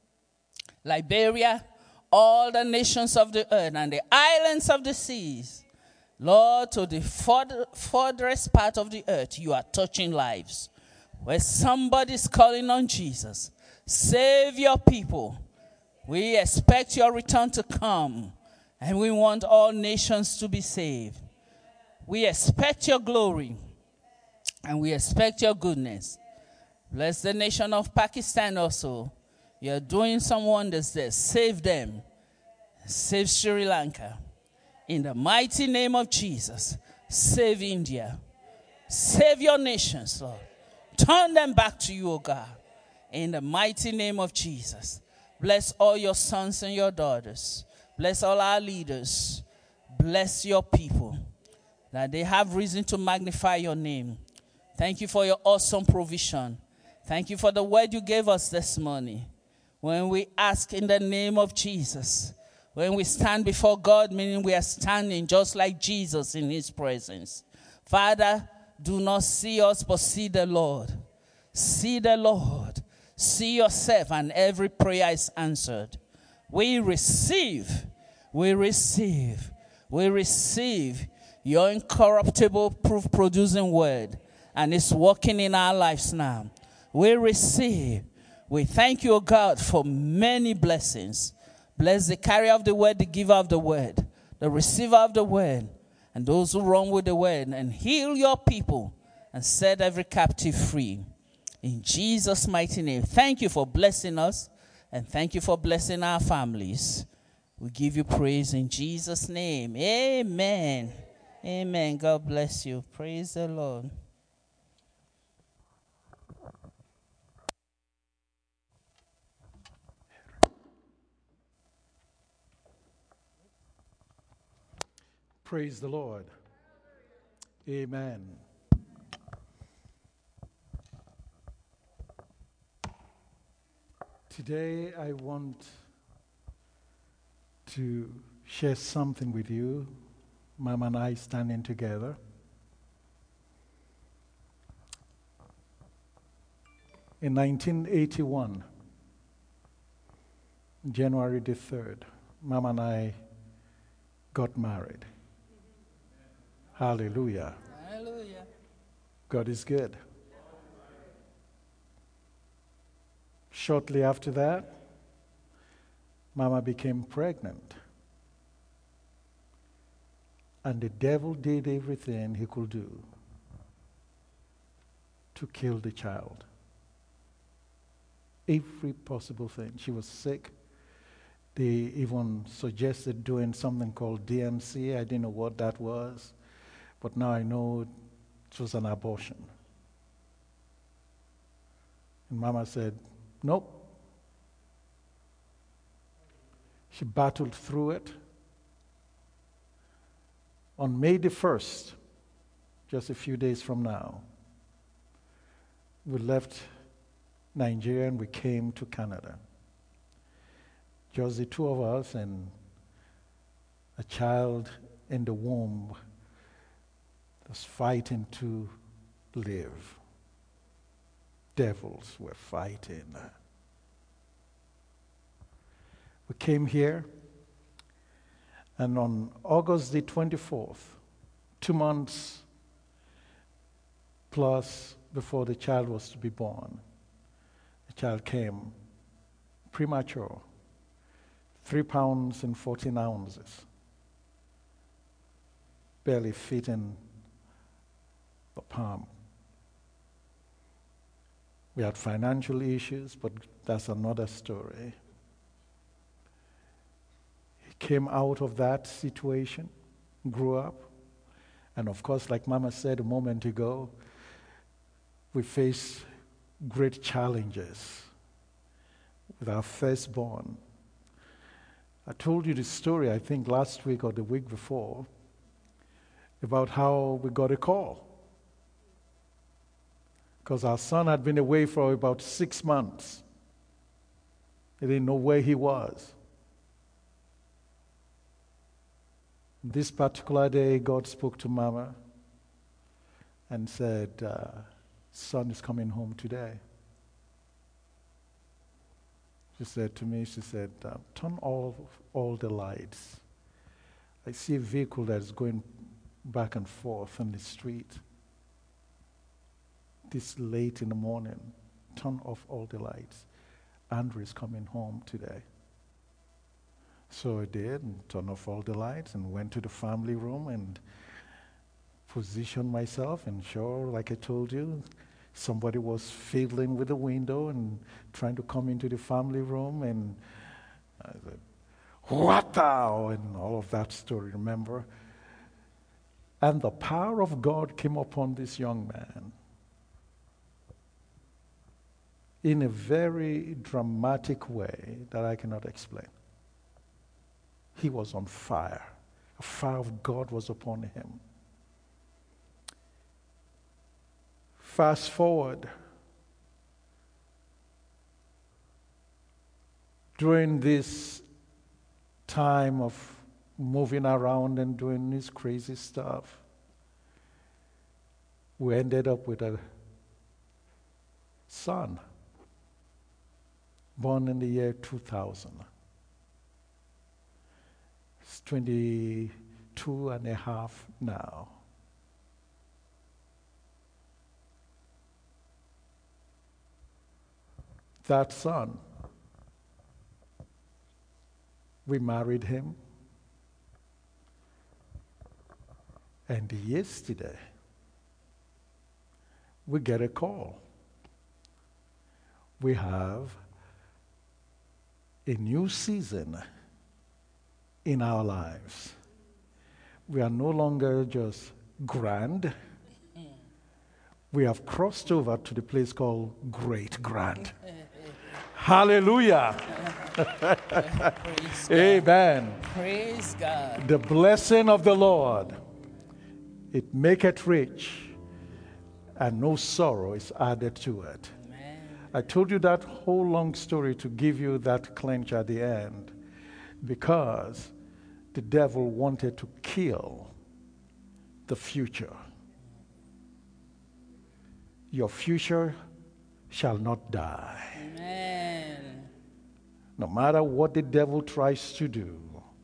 Liberia, all the nations of the earth and the islands of the seas. Lord, to the further, furthest part of the earth, you are touching lives. Where somebody's calling on Jesus, save your people. We expect your return to come, and we want all nations to be saved. We expect your glory, and we expect your goodness. Bless the nation of Pakistan also. You're doing some wonders there. Save them. Save Sri Lanka. In the mighty name of Jesus, save India. Save your nations, Lord. Turn them back to you, O God. In the mighty name of Jesus. Bless all your sons and your daughters. Bless all our leaders. Bless your people, that they have reason to magnify your name. Thank you for your awesome provision. Thank you for the word you gave us this morning. When we ask in the name of Jesus, when we stand before God, meaning we are standing just like Jesus in his presence. Father, do not see us, but see the Lord. See the Lord. See yourself, and every prayer is answered. We receive, we receive, we receive your incorruptible, proof-producing word, and it's working in our lives now. We receive. We thank you, O God, for many blessings. Bless the carrier of the word, the giver of the word, the receiver of the word, and those who run with the word, and heal your people and set every captive free. In Jesus' mighty name, thank you for blessing us, and thank you for blessing our families. We give you praise in Jesus' name. Amen. Amen. God bless you. Praise the Lord. Praise the Lord. Amen. Today I want to share something with you, Mama and I standing together. In nineteen eighty-one, January the third, Mama and I got married. Hallelujah. Hallelujah. God is good. Shortly after that, Mama became pregnant. And the devil did everything he could do to kill the child. Every possible thing. She was sick. They even suggested doing something called D M C. I didn't know what that was, but now I know it was an abortion. And Mama said, nope. She battled through it. On May the first, just a few days from now, we left Nigeria and we came to Canada. Just the two of us and a child in the womb was fighting to live. Devils were fighting. We came here, and on August the twenty-fourth, two months plus before the child was to be born, the child came premature, three pounds and fourteen ounces, barely fitting the palm. We had financial issues, but that's another story. He came out of that situation, grew up, and of course, like Mama said a moment ago, we faced great challenges with our firstborn. I told you the story, I think last week or the week before, about how we got a call. Because our son had been away for about six months. He didn't know where he was. This particular day, God spoke to Mama and said, uh, son is coming home today. She said to me, she said, uh, turn off all the lights. I see a vehicle that is going back and forth on the street. This late in the morning, turn off all the lights. Andrew is coming home today. So I did, and turned off all the lights and went to the family room and positioned myself. And sure, like I told you, somebody was fiddling with the window and trying to come into the family room. And I said, what thou? And all of that story, remember? And the power of God came upon this young man in a very dramatic way that I cannot explain. He was on fire. The fire of God was upon him. Fast forward. During this time of moving around and doing this crazy stuff, we ended up with a son born in the year two thousand. He's twenty-two and a half now. That son, we married him, and yesterday we get a call. We have a new season in our lives. We are no longer just grand. We have crossed over to the place called Great Grand. Hallelujah. Praise Amen. God. Praise God. The blessing of the Lord, it maketh rich, and no sorrow is added to it. Amen. I told you that whole long story to give you that clench at the end, because the devil wanted to kill the future. Your future shall not die. Amen. No matter what the devil tries to do,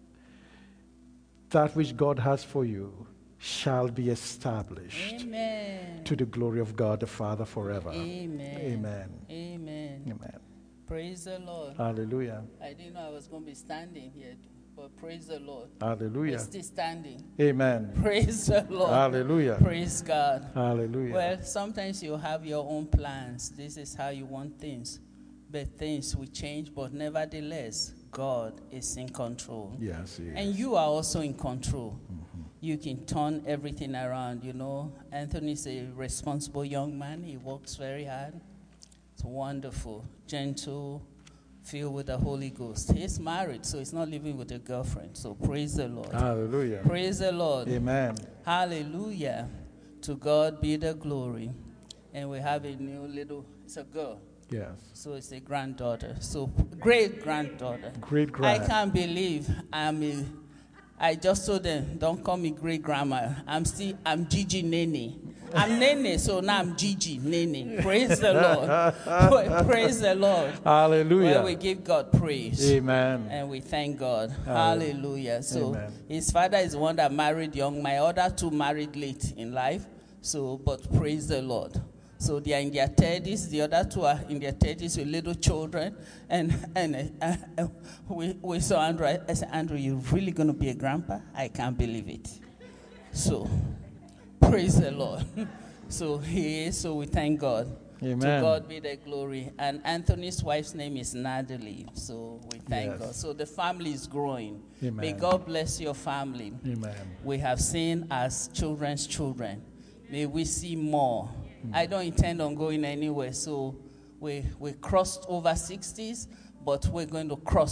that which God has for you shall be established. Amen. To the glory of God the Father forever. Amen. Amen. Amen. Amen. Praise the Lord. Hallelujah. I didn't know I was going to be standing here, but praise the Lord. Hallelujah. We're still standing. Amen. Praise the Lord. Hallelujah. Praise God. Hallelujah. Well, sometimes you have your own plans. This is how you want things. But things will change, but nevertheless, God is in control. Yes, he is. And you are also in control. Mm-hmm. You can turn everything around, you know. Anthony's a responsible young man. He works very hard. It's wonderful, gentle, filled with the Holy Ghost. He's married, so he's not living with a girlfriend. So praise the Lord. Hallelujah. Praise the Lord. Amen. Hallelujah. To God be the glory. And we have a new little, it's a girl. Yes. So it's a granddaughter. So great granddaughter. Great grand. I can't believe I'm a, I just told them, don't call me great grandma. I'm still, I'm Gigi Nene. I'm Nene, so now I'm Gigi Nene. Praise the Lord. Praise the Lord. Hallelujah. Well, we give God praise. Amen. And we thank God. Hallelujah. Hallelujah. So Amen. his father is the one that married young. My other two married late in life. So, but praise the Lord. So they are in their thirties. The other two are in their thirties with little children. And and uh, uh, we, we saw Andrew. I said, Andrew, you're really going to be a grandpa? I can't believe it. So, praise the Lord. So he is. So we thank God. Amen. To God be the glory. And Anthony's wife's name is Natalie. So we thank Yes. God. So the family is growing. Amen. May God bless your family. Amen. We have seen as children's children. May we see more. I don't intend on going anywhere, so we we crossed over sixties, but we're going to cross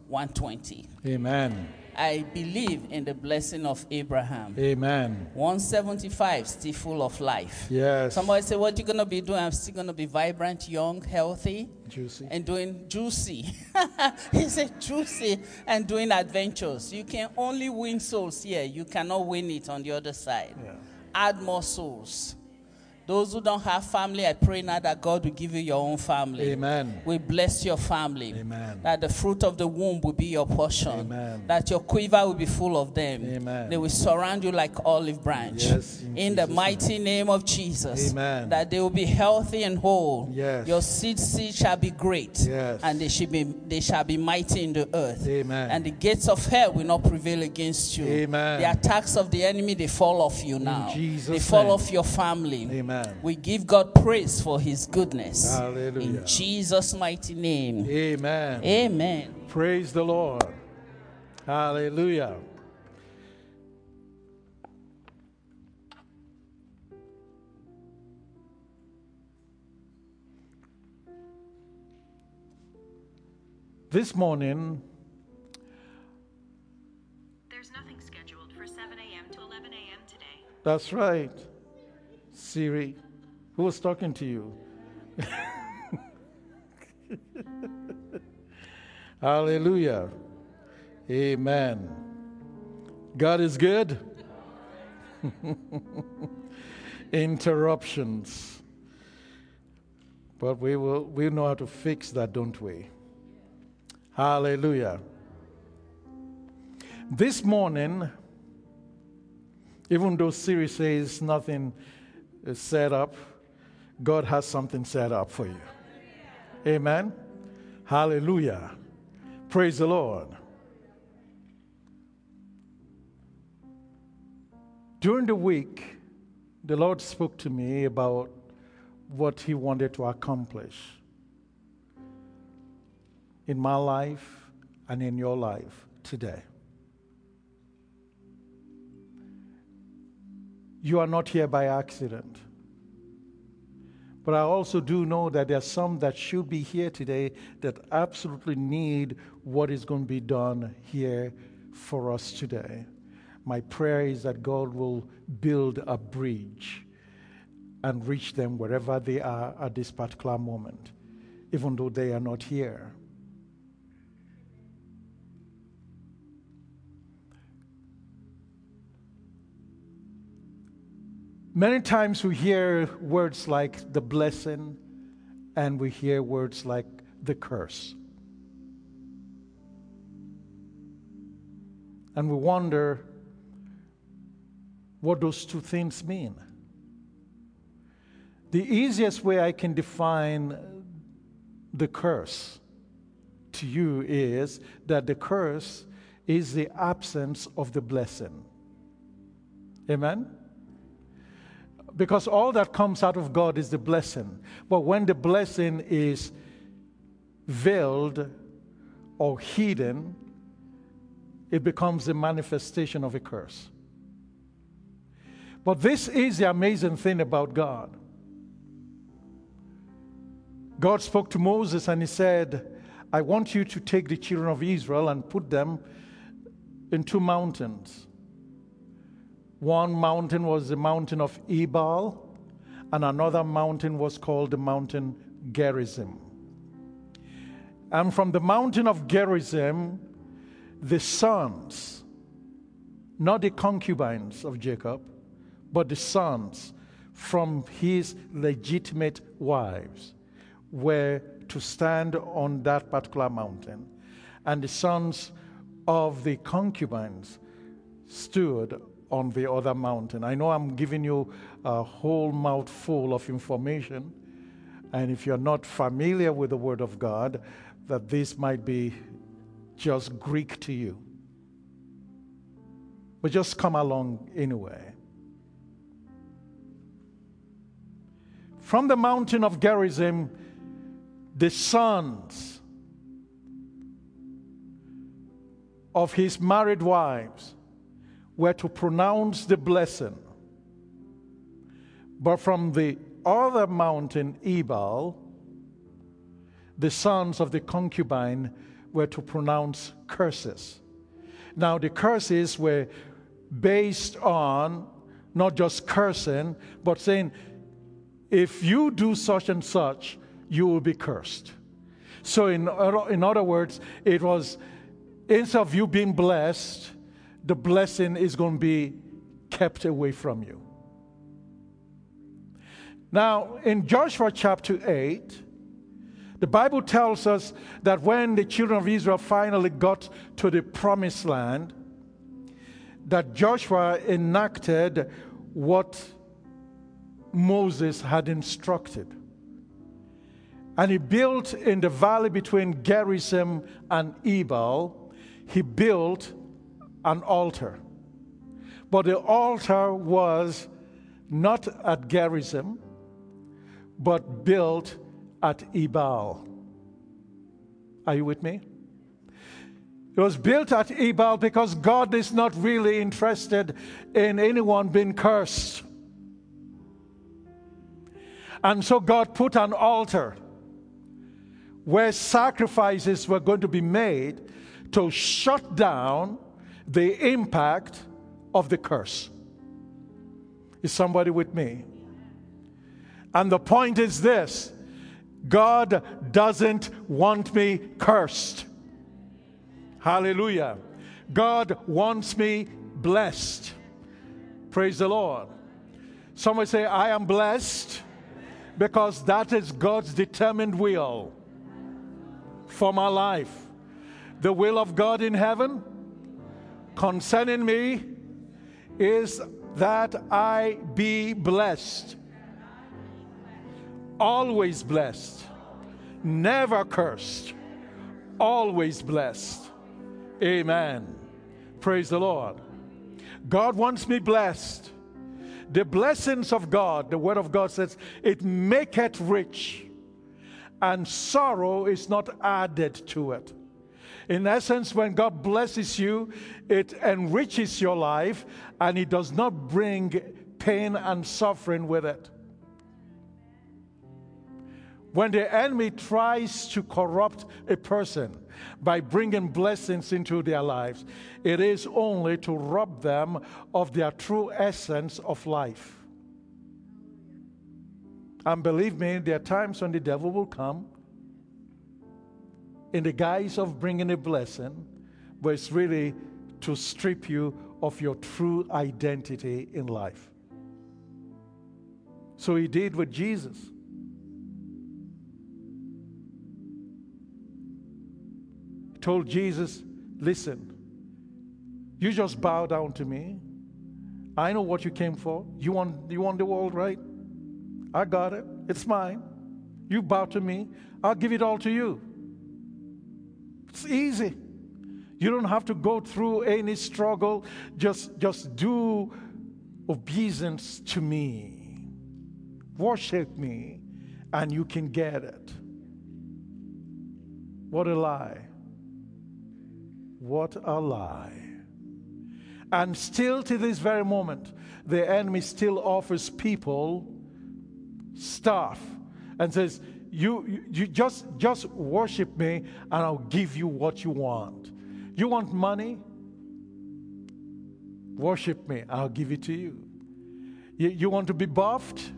one twenty. Amen. I believe in the blessing of Abraham. Amen. one seventy-five, still full of life. Yes. Somebody say, what you going to be doing? I'm still going to be vibrant, young, healthy. Juicy. And doing juicy. He said juicy and doing adventures. You can only win souls here. You cannot win it on the other side. Yeah. Add more souls. Those who don't have family, I pray now that God will give you your own family. Amen. We bless your family. Amen. That the fruit of the womb will be your portion. Amen. That your quiver will be full of them. Amen. They will surround you like olive branch. Yes, in in the Jesus' mighty name of Jesus. Amen. That they will be healthy and whole. Yes. Your seed seed shall be great. Yes. And they shall be they shall be mighty in the earth. Amen. And the gates of hell will not prevail against you. Amen. The attacks of the enemy, they fall off you now. Jesus' they fall name. off your family. Amen. We give God praise for his goodness. Hallelujah. In Jesus' mighty name. Amen. Amen. Praise the Lord. Hallelujah. This morning, there's nothing scheduled for seven a.m. to eleven a.m. today. that's right. Siri, who was talking to you? Hallelujah. Amen. God is good. Interruptions. But we will we know how to fix that, don't we? Hallelujah. This morning, even though Siri says nothing is set up, God has something set up for you. Amen. Hallelujah. Praise the Lord. During the week, the Lord spoke to me about what He wanted to accomplish in my life and in your life today. You are not here by accident. But I also do know that there are some that should be here today that absolutely need what is going to be done here for us today. My prayer is that God will build a bridge and reach them wherever they are at this particular moment, even though they are not here. Many times we hear words like the blessing and we hear words like the curse. And we wonder what those two things mean. The easiest way I can define the curse to you is that the curse is the absence of the blessing. Amen? Because all that comes out of God is the blessing. But when the blessing is veiled or hidden, it becomes the manifestation of a curse. But this is the amazing thing about God. God spoke to Moses and He said, I want you to take the children of Israel and put them in two mountains. One mountain was the mountain of Ebal, and another mountain was called the mountain Gerizim. And from the mountain of Gerizim, the sons, not the concubines of Jacob, but the sons from his legitimate wives, were to stand on that particular mountain. And the sons of the concubines stood on the other mountain. I know I'm giving you a whole mouthful of information, and if you're not familiar with the Word of God, that this might be just Greek to you. But just come along anyway. From the mountain of Gerizim, the sons of his married wives were to pronounce the blessing. But from the other mountain, Ebal, the sons of the concubine were to pronounce curses. Now, the curses were based on not just cursing, but saying, if you do such and such, you will be cursed. So in, in other words, it was, instead of you being blessed, the blessing is going to be kept away from you. Now, in Joshua chapter eight, the Bible tells us that when the children of Israel finally got to the promised land, that Joshua enacted what Moses had instructed. And he built in the valley between Gerizim and Ebal, he built an altar. But the altar was not at Gerizim, but built at Ebal. Are you with me? It was built at Ebal because God is not really interested in anyone being cursed. And so God put an altar where sacrifices were going to be made to shut down the impact of the curse. Is somebody with me? And the point is this: God doesn't want me cursed. Hallelujah. God wants me blessed. Praise the Lord. Somebody say, I am blessed because that is God's determined will for my life. The will of God in heaven concerning me is that I be blessed. Always blessed. Never cursed. Always blessed. Amen. Praise the Lord. God wants me blessed. The blessings of God, the Word of God says, it maketh rich, and sorrow is not added to it. In essence, when God blesses you, it enriches your life, and it does not bring pain and suffering with it. When the enemy tries to corrupt a person by bringing blessings into their lives, it is only to rob them of their true essence of life. And believe me, there are times when the devil will come in the guise of bringing a blessing, but it's really to strip you of your true identity in life. So he did with Jesus. Told Jesus, listen, you just bow down to me. I know what you came for. You want, you want the world, right? I got it. It's mine. You bow to me. I'll give it all to you. It's easy. You don't have to go through any struggle. Just, just do obeisance to me. Worship me, and you can get it. What a lie. What a lie. And still to this very moment, the enemy still offers people stuff and says, you, you, you just, just worship me and I'll give you what you want. You want money? Worship me, I'll give it to you. You, you want to be buffed?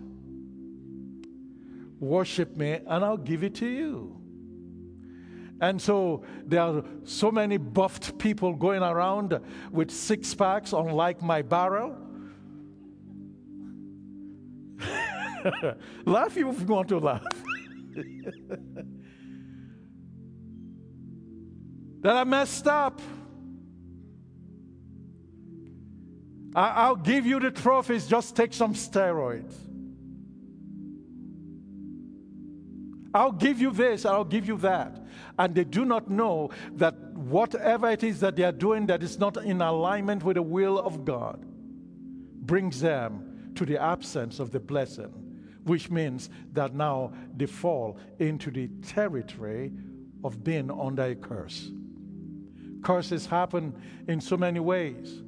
Worship me and I'll give it to you. And so there are so many buffed people going around with six packs, unlike my barrel. Laugh if you want to laugh. That I messed up. I, I'll give you the trophies, just take some steroids. I'll give you this, I'll give you that. And they do not know that whatever it is that they are doing that is not in alignment with the will of God brings them to the absence of the blessing, which means that now they fall into the territory of being under a curse. Curses happen in so many ways.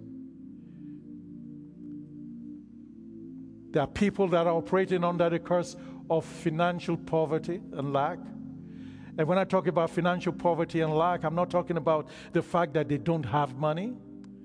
There are people that are operating under the curse of financial poverty and lack. And when I talk about financial poverty and lack, I'm not talking about the fact that they don't have money.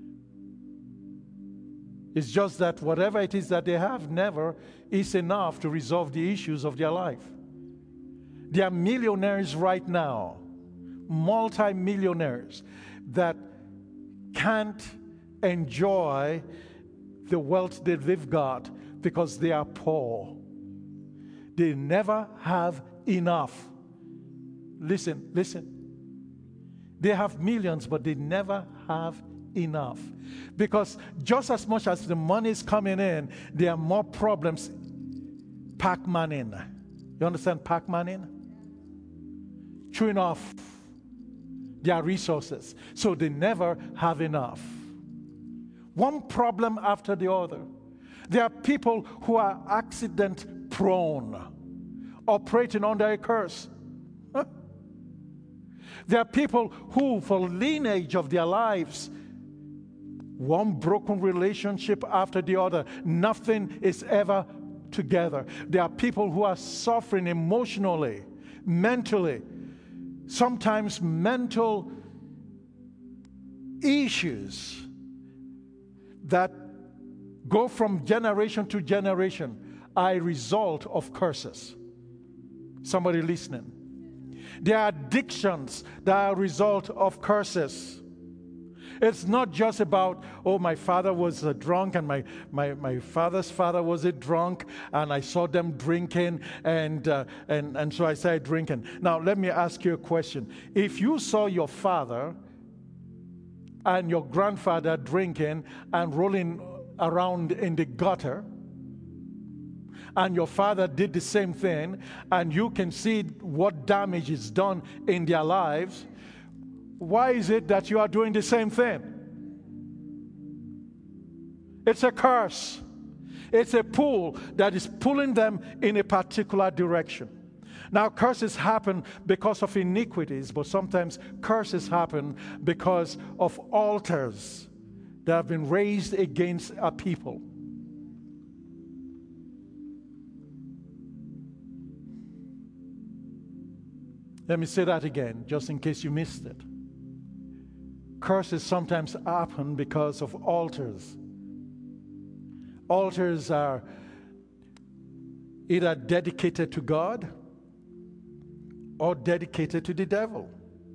It's just that whatever it is that they have never is enough to resolve the issues of their life. There are millionaires right now, multi-millionaires, that can't enjoy the wealth that they've got because they are poor. They never have enough. Listen, listen. They have millions, but they never have enough. Because just as much as the money is coming in, there are more problems Pac-Man in. You understand Pac-Man in? Chewing off their resources. So they never have enough. One problem after the other. There are people who are accident prone, operating under a curse. Huh? There are people who, for lineage of their lives, one broken relationship after the other, nothing is ever together. There are people who are suffering emotionally, mentally, sometimes mental issues that go from generation to generation are a result of curses. Somebody listening? There are addictions that are a result of curses. It's not just about, oh, my father was a drunk and my, my, my father's father was a drunk and I saw them drinking and, uh, and, and so I started drinking. Now, let me ask you a question. If you saw your father and your grandfather drinking and rolling around in the gutter, and your father did the same thing, and you can see what damage is done in their lives, why is it that you are doing the same thing? It's a curse. It's a pull that is pulling them in a particular direction. Now, curses happen because of iniquities, but sometimes curses happen because of altars that have been raised against a people. Let me say that again, just in case you missed it. Curses sometimes happen because of altars. Altars are either dedicated to God or dedicated to the devil.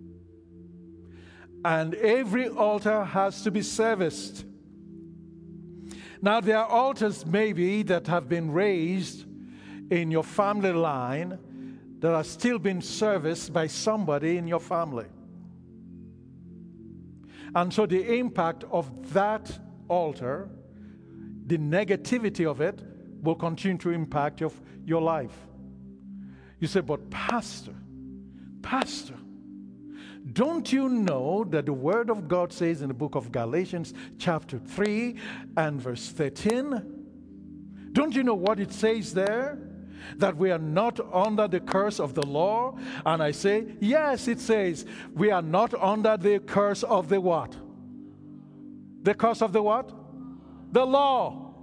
And every altar has to be serviced. Now, there are altars maybe that have been raised in your family line that are still being serviced by somebody in your family. And so the impact of that altar, the negativity of it, will continue to impact your, your life. You say, but Pastor, Pastor, don't you know that the Word of God says in the book of Galatians chapter three and verse thirteen? Don't you know what it says there? That we are not under the curse of the law? And I say, yes, it says, we are not under the curse of the what? The curse of the what? The law.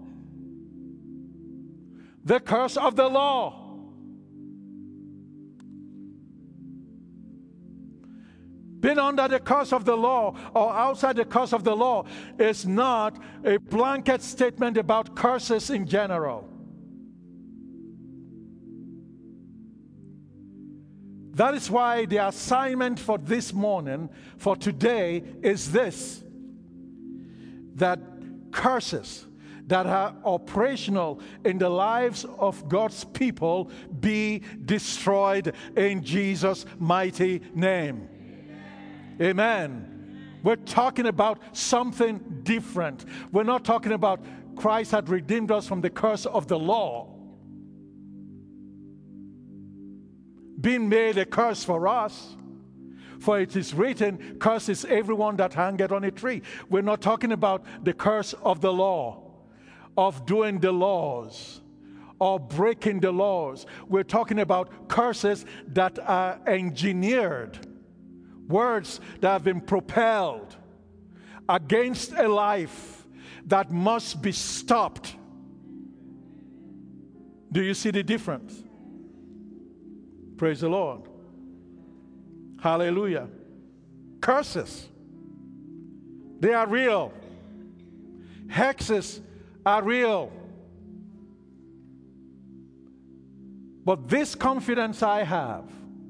The curse of the law. Being under the curse of the law or outside the curse of the law is not a blanket statement about curses in general. That is why the assignment for this morning, for today, is this: that curses that are operational in the lives of God's people be destroyed in Jesus' mighty name. Amen. Amen. We're talking about something different. We're not talking about Christ had redeemed us from the curse of the law, being made a curse for us. For it is written, cursed is everyone that hangeth on a tree. We're not talking about the curse of the law, of doing the laws, or breaking the laws. We're talking about curses that are engineered, words that have been propelled against a life that must be stopped. Do you see the difference? Praise the Lord. Hallelujah. Curses, they are real. Hexes are real. But this confidence I have,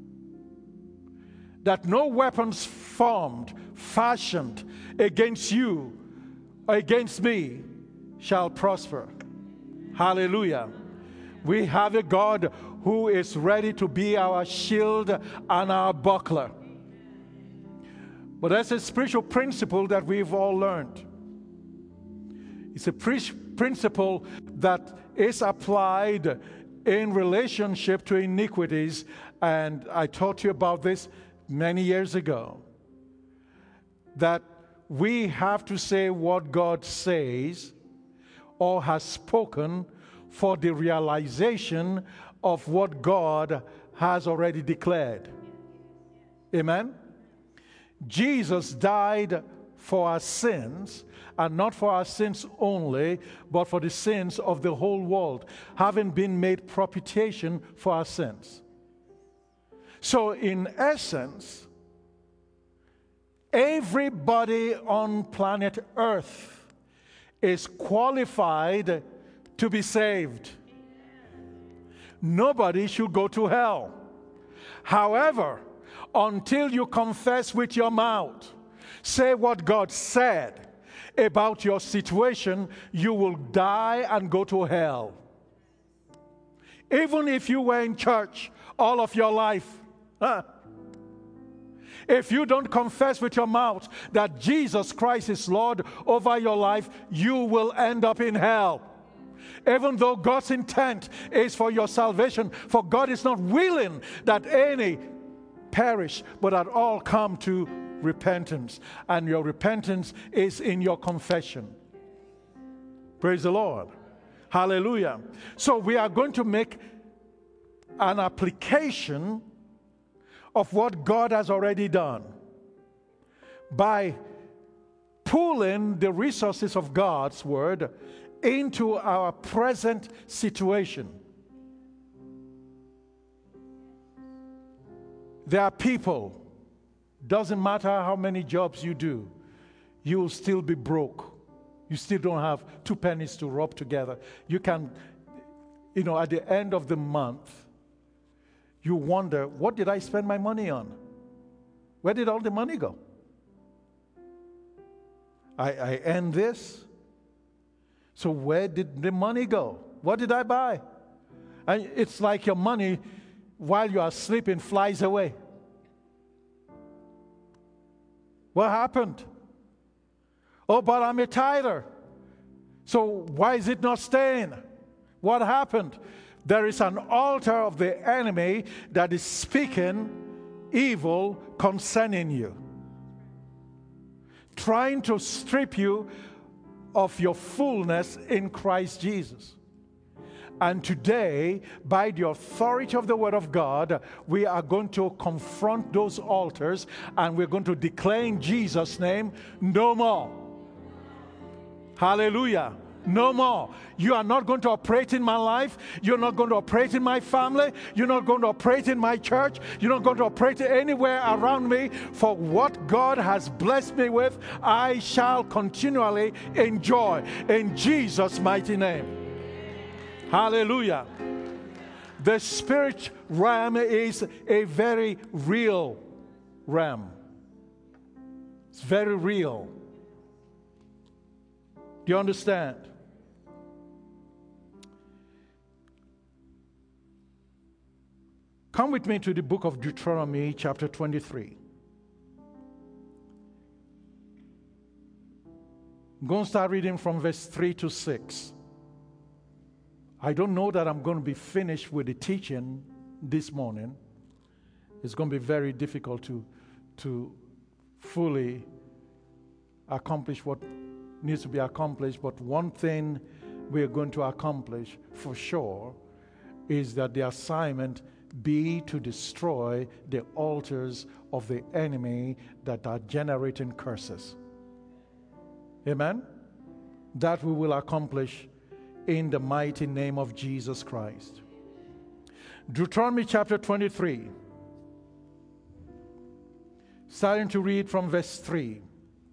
that no weapons formed, fashioned against you or against me shall prosper. Hallelujah. We have a God who is ready to be our shield and our buckler. But that's a spiritual principle that we've all learned. It's a pre- principle that is applied in relationship to iniquities, and I taught you about this many years ago, that we have to say what God says or has spoken for the realization of what God has already declared. Amen? Jesus died for our sins, and not for our sins only, but for the sins of the whole world, having been made propitiation for our sins. So in essence, everybody on planet Earth is qualified to be saved. Nobody should go to hell. However, until you confess with your mouth, say what God said about your situation, you will die and go to hell. Even if you were in church all of your life, huh? If you don't confess with your mouth that Jesus Christ is Lord over your life, you will end up in hell. Even though God's intent is for your salvation, for God is not willing that any perish, but that all come to repentance. And your repentance is in your confession. Praise the Lord. Hallelujah. So we are going to make an application of what God has already done by pulling the resources of God's word into our present situation. There are people, doesn't matter how many jobs you do, you will still be broke. You still don't have two pennies to rub together. You can, you know, at the end of the month, you wonder, what did I spend my money on? Where did all the money go? I, I earned this. So where did the money go? What did I buy? And it's like your money, while you are sleeping, flies away. What happened? Oh, but I'm a tither. So why is it not staying? What happened? There is an altar of the enemy that is speaking evil concerning you, trying to strip you of your fullness in Christ Jesus. And today, by the authority of the Word of God, we are going to confront those altars, and we're going to declare in Jesus' name, no more. Hallelujah. No more. You are not going to operate in my life. You're not going to operate in my family. You're not going to operate in my church. You're not going to operate anywhere around me. For what God has blessed me with, I shall continually enjoy in Jesus' mighty name. Hallelujah. The spirit realm is a very real realm. It's very real. Do you understand? Come with me to the book of Deuteronomy, chapter twenty-three. I'm going to start reading from verse three to six. I don't know that I'm going to be finished with the teaching this morning. It's going to be very difficult to, to fully accomplish what needs to be accomplished. But one thing we are going to accomplish for sure is that the assignment be to destroy the altars of the enemy that are generating curses. Amen? That we will accomplish in the mighty name of Jesus Christ. Deuteronomy chapter twenty-three. starting to read from verse three.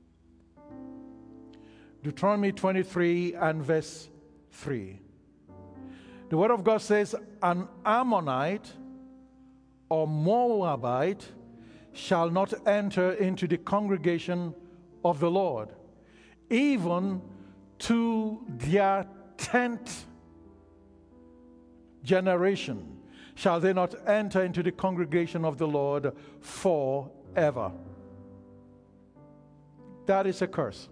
Deuteronomy twenty-three and verse three. The Word of God says, an Ammonite or Moabite shall not enter into the congregation of the Lord, even to their tenth generation shall they not enter into the congregation of the Lord forever. That is a curse.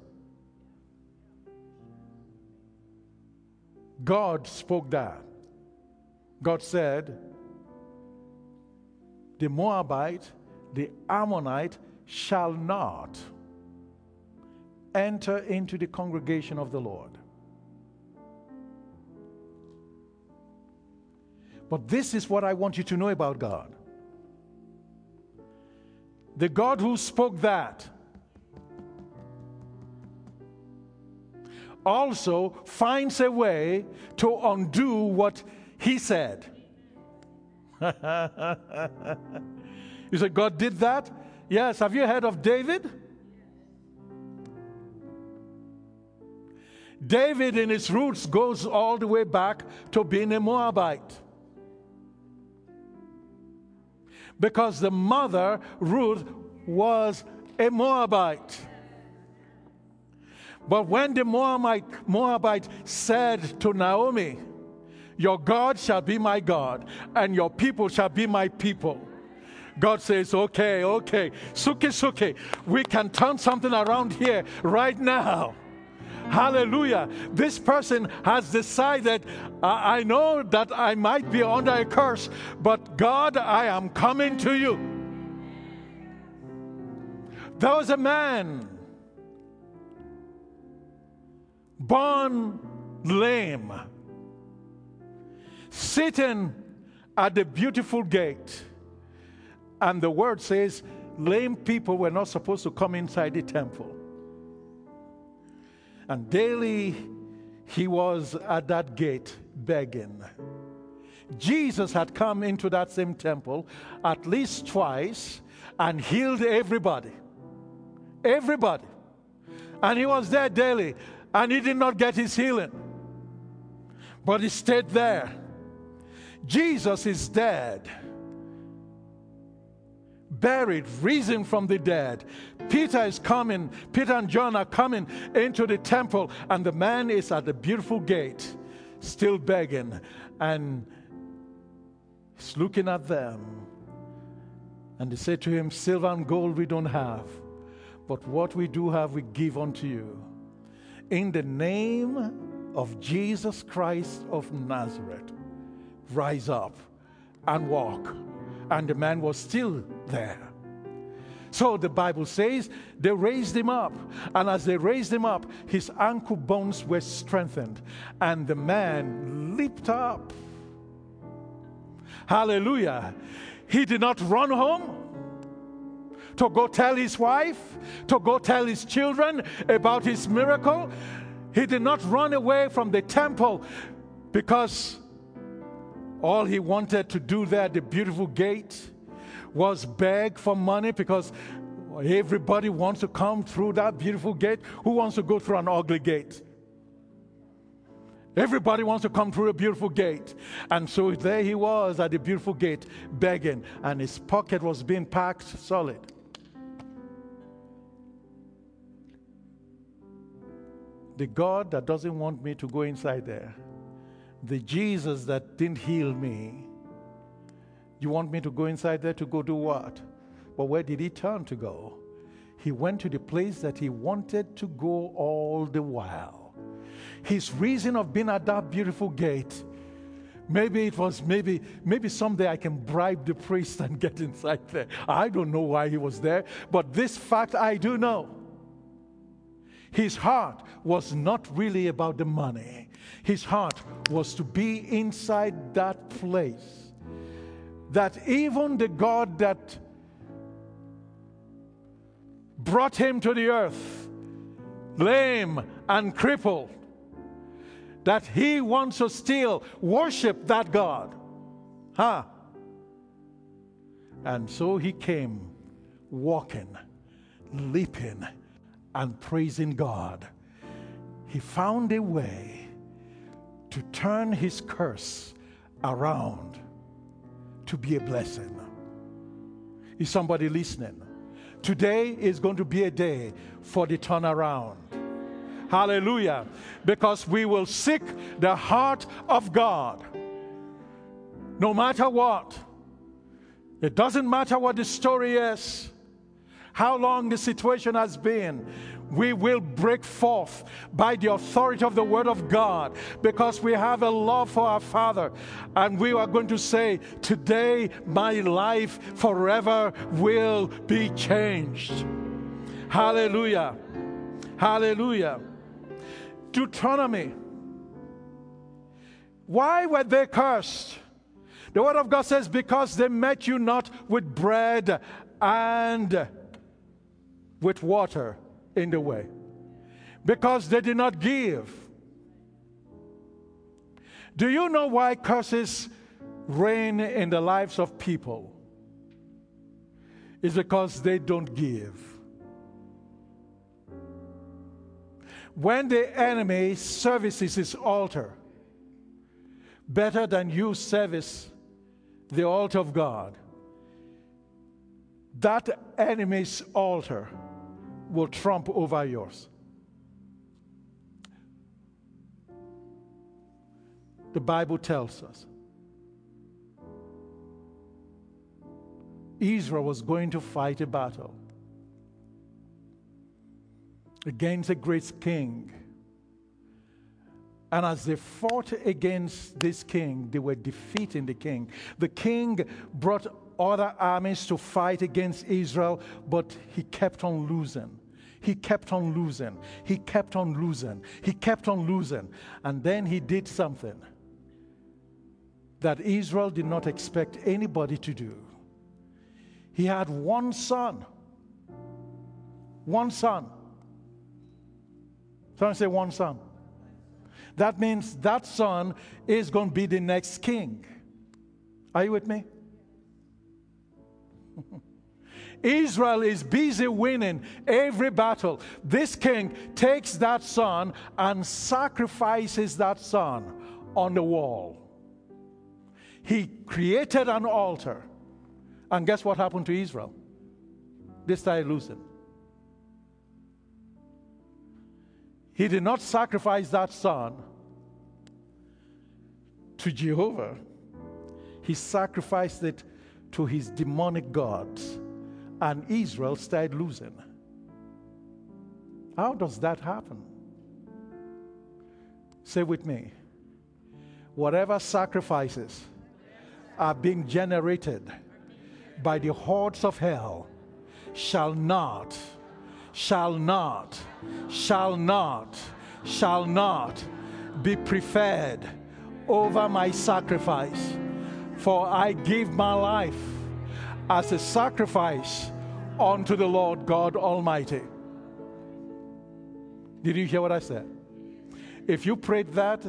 God spoke that. God said, the Moabite, the Ammonite shall not enter into the congregation of the Lord. But this is what I want you to know about God. The God who spoke that also finds a way to undo what he said. You said, God did that? Yes. Have you heard of David? David in his roots goes all the way back to being a Moabite. Because the mother, Ruth, was a Moabite. But when the Moabite, Moabite said to Naomi, your God shall be my God, and your people shall be my people, God says, okay, okay, suki suki, we can turn something around here right now. Hallelujah. This person has decided, I, I know that I might be under a curse, but God, I am coming to you. There was a man born lame, sitting at the beautiful gate. And the word says, lame people were not supposed to come inside the temple. And daily he was at that gate begging. Jesus had come into that same temple at least twice and healed everybody. Everybody. And he was there daily, and he did not get his healing. But he stayed there. Jesus is dead, buried, risen from the dead. Peter is coming. Peter and John are coming into the temple, and the man is at the beautiful gate, still begging, and he's looking at them. And they say to him, silver and gold we don't have, but what we do have we give unto you. In the name of Jesus Christ of Nazareth, rise up and walk. And the man was still there. So the Bible says they raised him up. And as they raised him up, his ankle bones were strengthened. And the man leaped up. Hallelujah. He did not run home to go tell his wife, to go tell his children about his miracle. He did not run away from the temple because all he wanted to do there at the beautiful gate was beg for money, because everybody wants to come through that beautiful gate. Who wants to go through an ugly gate? Everybody wants to come through a beautiful gate. And so there he was at the beautiful gate begging, and his pocket was being packed solid. The God that doesn't want me to go inside there, the Jesus that didn't heal me, you want me to go inside there to go do what? But where did he turn to go? He went to the place that he wanted to go all the while. His reason of being at that beautiful gate, maybe it was maybe maybe someday I can bribe the priest and get inside there. I don't know why he was there, but this fact I do know. His heart was not really about the money. His heart was to be inside that place. That even the God that brought him to the earth, lame and crippled, that he wants to still worship that God. Huh? And so he came walking, leaping, and praising God, he found a way to turn his curse around to be a blessing. Is somebody listening? Today is going to be a day for the turnaround. Hallelujah. Because we will seek the heart of God. No matter what. It doesn't matter what the story is, how long the situation has been. We will break forth by the authority of the Word of God, because we have a love for our Father. And we are going to say, today my life forever will be changed. Hallelujah. Hallelujah. Deuteronomy. Why were they cursed? The Word of God says, because they met you not with bread and with water in the way. Because they did not give. Do you know why curses reign in the lives of people? It's because they don't give. When the enemy services his altar better than you service the altar of God, that enemy's altar will trump over yours. The Bible tells us Israel was going to fight a battle against a great king. And as they fought against this king, they were defeating the king. The king brought other armies to fight against Israel, but he kept on losing. He kept on losing. He kept on losing. He kept on losing. And then he did something that Israel did not expect anybody to do. He had one son. One son. Someone say one son. That means that son is going to be the next king. Are you with me? Israel is busy winning every battle. This king takes that son and sacrifices that son on the wall. He created an altar. And guess what happened to Israel? They started losing. He did not sacrifice that son to Jehovah. He sacrificed it to his demonic gods. And Israel started losing. How does that happen? Say with me. Whatever sacrifices are being generated by the hordes of hell shall not, shall not, shall not, shall not be preferred over my sacrifice. For I give my life as a sacrifice unto the Lord God Almighty. Did you hear what I said? If you prayed that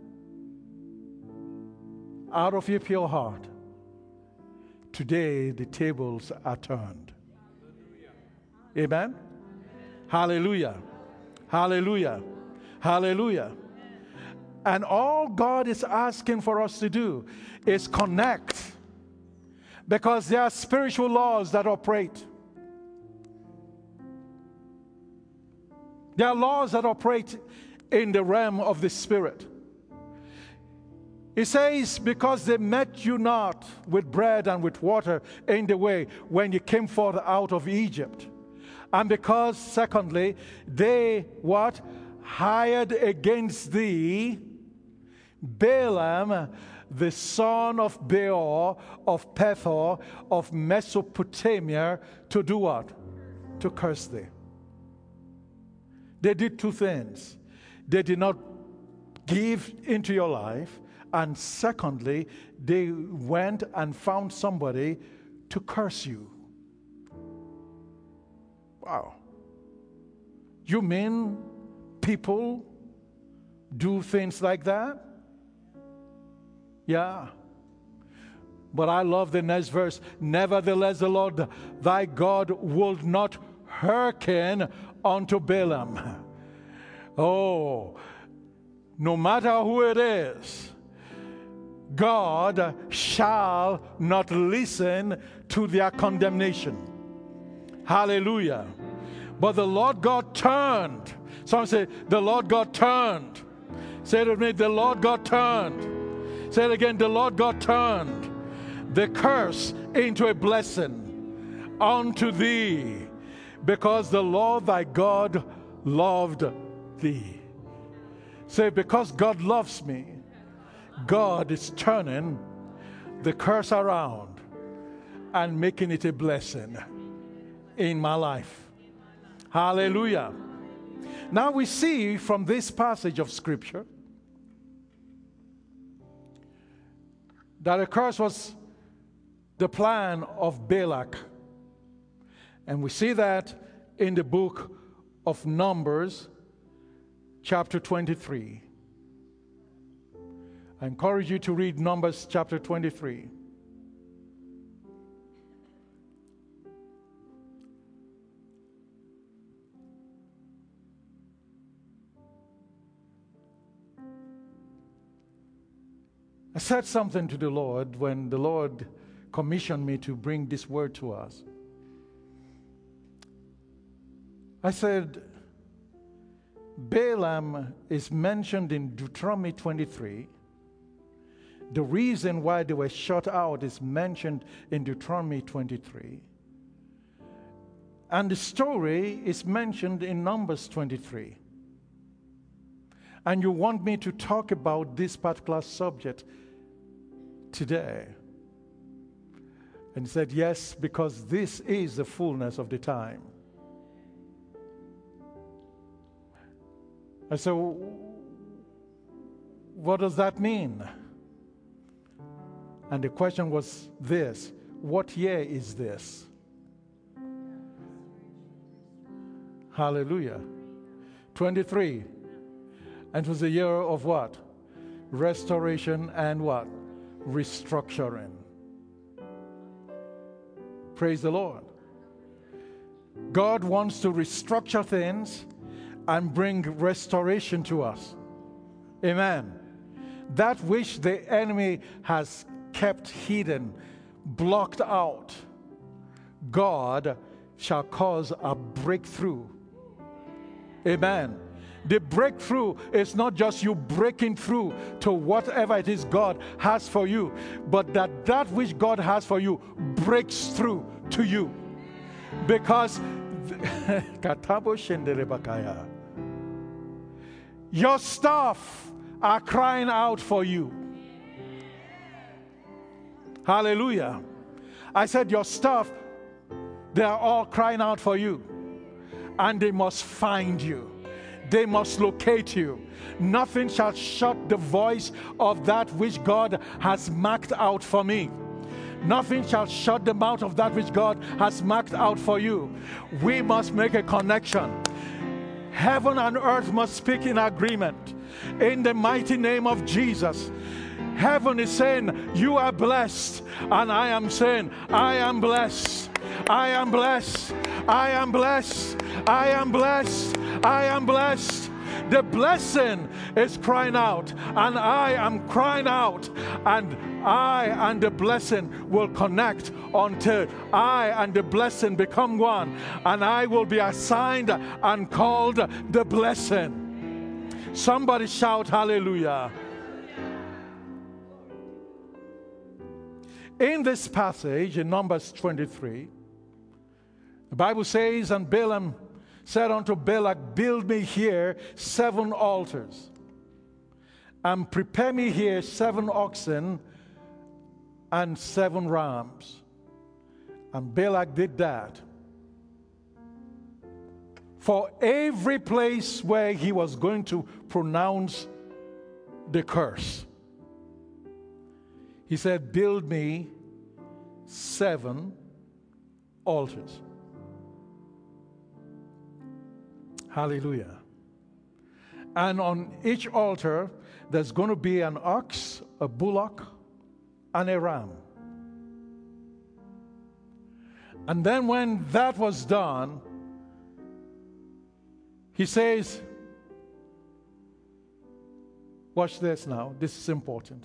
out of your pure heart, today the tables are turned. Amen? Hallelujah. Hallelujah. Hallelujah. And all God is asking for us to do is connect. Because there are spiritual laws that operate. There are laws that operate in the realm of the Spirit. It says, because they met you not with bread and with water in the way when you came forth out of Egypt. And because, secondly, they, what? Hired against thee Balaam, the son of Beor, of Pethor, of Mesopotamia, to do what? To curse thee. They did two things. They did not give into your life, and secondly, they went and found somebody to curse you. Wow. You mean people do things like that? Yeah. But I love the next verse. Nevertheless, the Lord thy God would not hearken unto Balaam. Oh, no matter who it is, God shall not listen to their condemnation. Hallelujah. But the Lord God turned. Someone say, the Lord God turned. Say it with me, the Lord God turned. Say it again, the Lord God turned the curse into a blessing unto thee, because the Lord thy God loved thee. Say, because God loves me, God is turning the curse around and making it a blessing in my life. Hallelujah. Now we see from this passage of Scripture that a curse was the plan of Balak. And we see that in the book of Numbers, chapter twenty-three. I encourage you to read Numbers chapter twenty-three. I said something to the Lord when the Lord commissioned me to bring this word to us. I said, Balaam is mentioned in Deuteronomy twenty-three. The reason why they were shut out is mentioned in Deuteronomy twenty-three. And the story is mentioned in Numbers twenty-three. And you want me to talk about this particular subject today? And he said, yes, because this is the fullness of the time. And so, what does that mean? And the question was this: what year is this? Hallelujah. twenty-three. And it was a year of what? Restoration and what? Restructuring. Praise the Lord. God wants to restructure things and bring restoration to us. Amen. That which the enemy has kept hidden, blocked out, God shall cause a breakthrough. Amen. The breakthrough is not just you breaking through to whatever it is God has for you, but that that which God has for you breaks through to you. Because your staff are crying out for you. Hallelujah. I said your staff, they are all crying out for you. And they must find you. They must locate you. Nothing shall shut the voice of that which God has marked out for me. Nothing shall shut the mouth of that which God has marked out for you. We must make a connection. Heaven and earth must speak in agreement. In the mighty name of Jesus. Heaven is saying, you are blessed. And I am saying, I am blessed. I am blessed. I am blessed. I am blessed. I am blessed. The blessing is crying out, and I am crying out, and I and the blessing will connect until I and the blessing become one, and I will be assigned and called the blessing. Somebody shout hallelujah. In this passage in Numbers twenty-three, the Bible says, and Balaam said unto Balak, build me here seven altars, and prepare me here seven oxen and seven rams. And Balak did that. For every place where he was going to pronounce the curse, he said, build me seven altars. Hallelujah. And on each altar, there's going to be an ox, a bullock, and a ram. And then when that was done, he says, watch this now, this is important.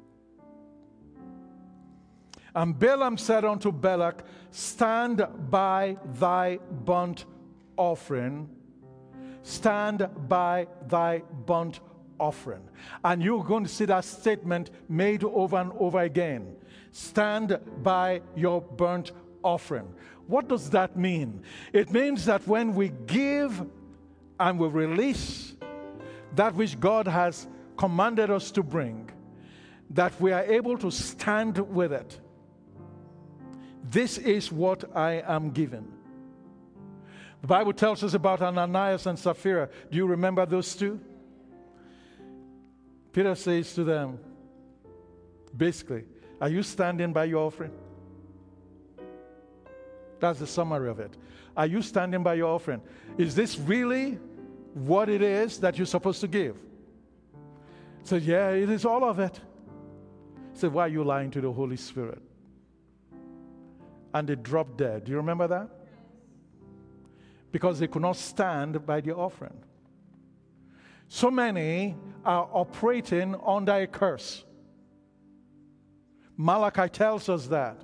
And Balaam said unto Balak, stand by thy burnt offering, stand by thy burnt offering. And you're going to see that statement made over and over again. Stand by your burnt offering. What does that mean? It means that when we give and we release that which God has commanded us to bring, that we are able to stand with it. This is what I am given. The Bible tells us about Ananias and Sapphira. Do you remember those two? Peter says to them, basically, are you standing by your offering? That's the summary of it. Are you standing by your offering? Is this really what it is that you're supposed to give? He said, yeah, it is all of it. He said, why are you lying to the Holy Spirit? And they dropped dead. Do you remember that? Because they could not stand by the offering. So many are operating under a curse. Malachi tells us that.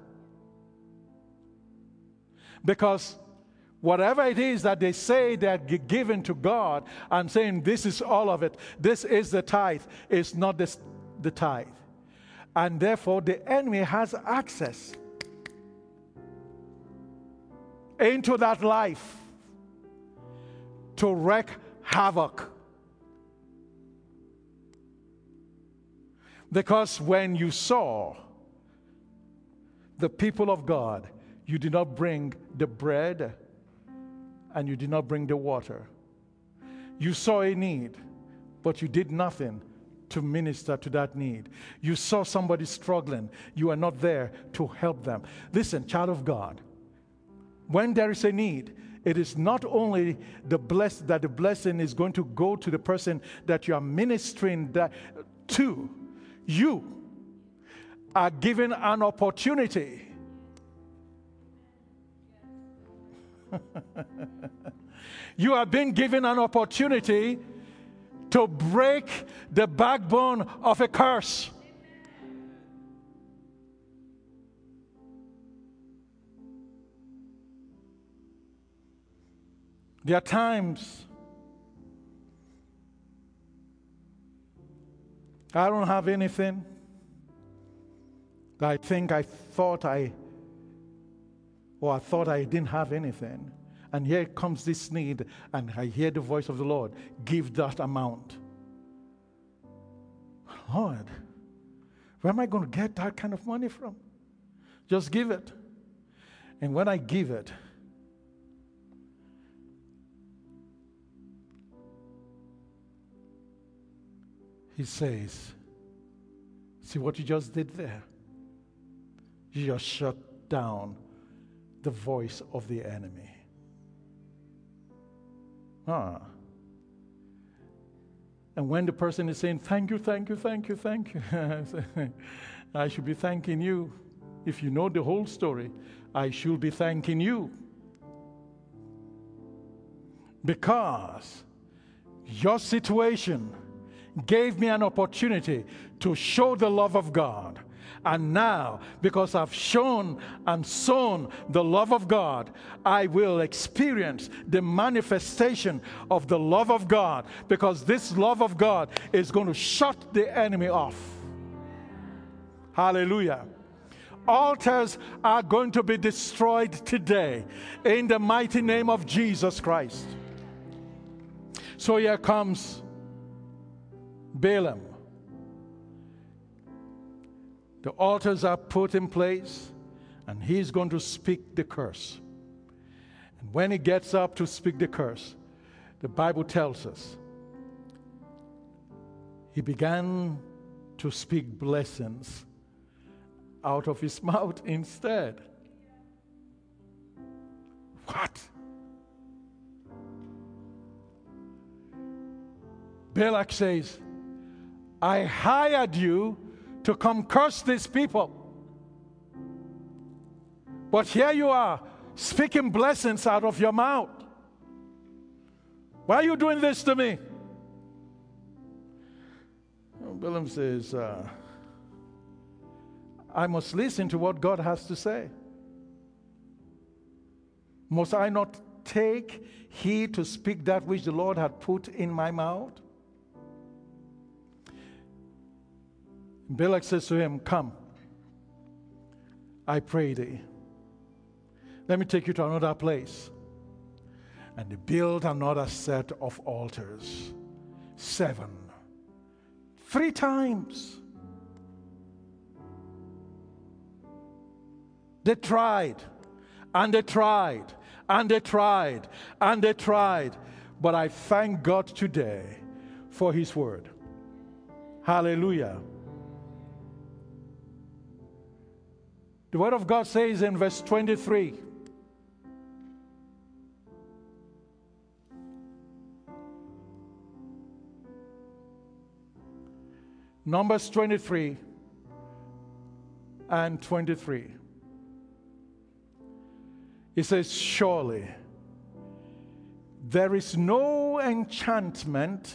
Because whatever it is that they say they're given to God and saying this is all of it, this is the tithe, is not this, the tithe. And therefore the enemy has access into that life to wreak havoc. Because when you saw the people of God, you did not bring the bread and you did not bring the water. You saw a need, but you did nothing to minister to that need. You saw somebody struggling. You are not there to help them. Listen, child of God, when there is a need, it is not only the bless that the blessing is going to go to the person that you are ministering that to. You are given an opportunity you have been given an opportunity to break the backbone of a curse. There are times I don't have anything. I think I thought I, or I thought I didn't have anything. And here comes this need, and I hear the voice of the Lord, give that amount. Lord, where am I going to get that kind of money from? Just give it. And when I give it, he says, see what you just did there? You just shut down the voice of the enemy. Ah. And when the person is saying, thank you, thank you, thank you, thank you, I should be thanking you. If you know the whole story, I should be thanking you. Because your situation gave me an opportunity to show the love of God. And now, because I've shown and sown the love of God, I will experience the manifestation of the love of God, because this love of God is going to shut the enemy off. Hallelujah. Altars are going to be destroyed today in the mighty name of Jesus Christ. So here comes Balaam. The altars are put in place, and he's going to speak the curse. And when he gets up to speak the curse, the Bible tells us he began to speak blessings out of his mouth instead. What? Balak says, I hired you to come curse these people. But here you are speaking blessings out of your mouth. Why are you doing this to me? Balaam says, uh, I must listen to what God has to say. Must I not take heed to speak that which the Lord had put in my mouth? Balak says to him, come, I pray thee. Let me take you to another place. And they built another set of altars. Seven. Three times. They tried, and they tried, and they tried, and they tried. But I thank God today for His word. Hallelujah. The word of God says in verse twenty-three, Numbers twenty-three and twenty-three. It says, surely there is no enchantment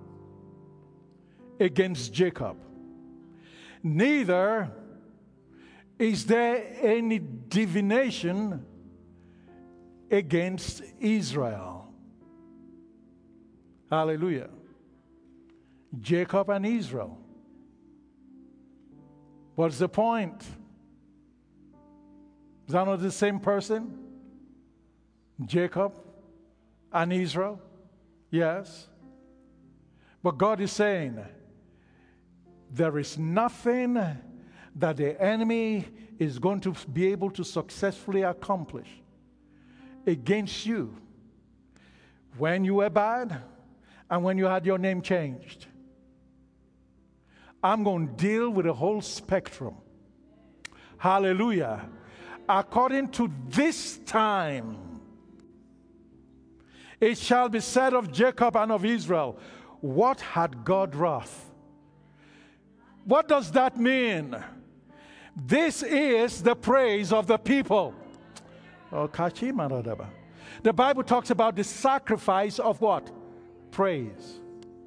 against Jacob, neither is there any divination against Israel. Hallelujah. Jacob and Israel. What's the point? Is that not the same person? Jacob and Israel? Yes. But God is saying, there is nothing that the enemy is going to be able to successfully accomplish against you when you were bad and when you had your name changed. I'm going to deal with the whole spectrum. Hallelujah. According to this time, it shall be said of Jacob and of Israel, what had God wrath? What does that mean? This is the praise of the people. Oh, the Bible talks about the sacrifice of what? Praise.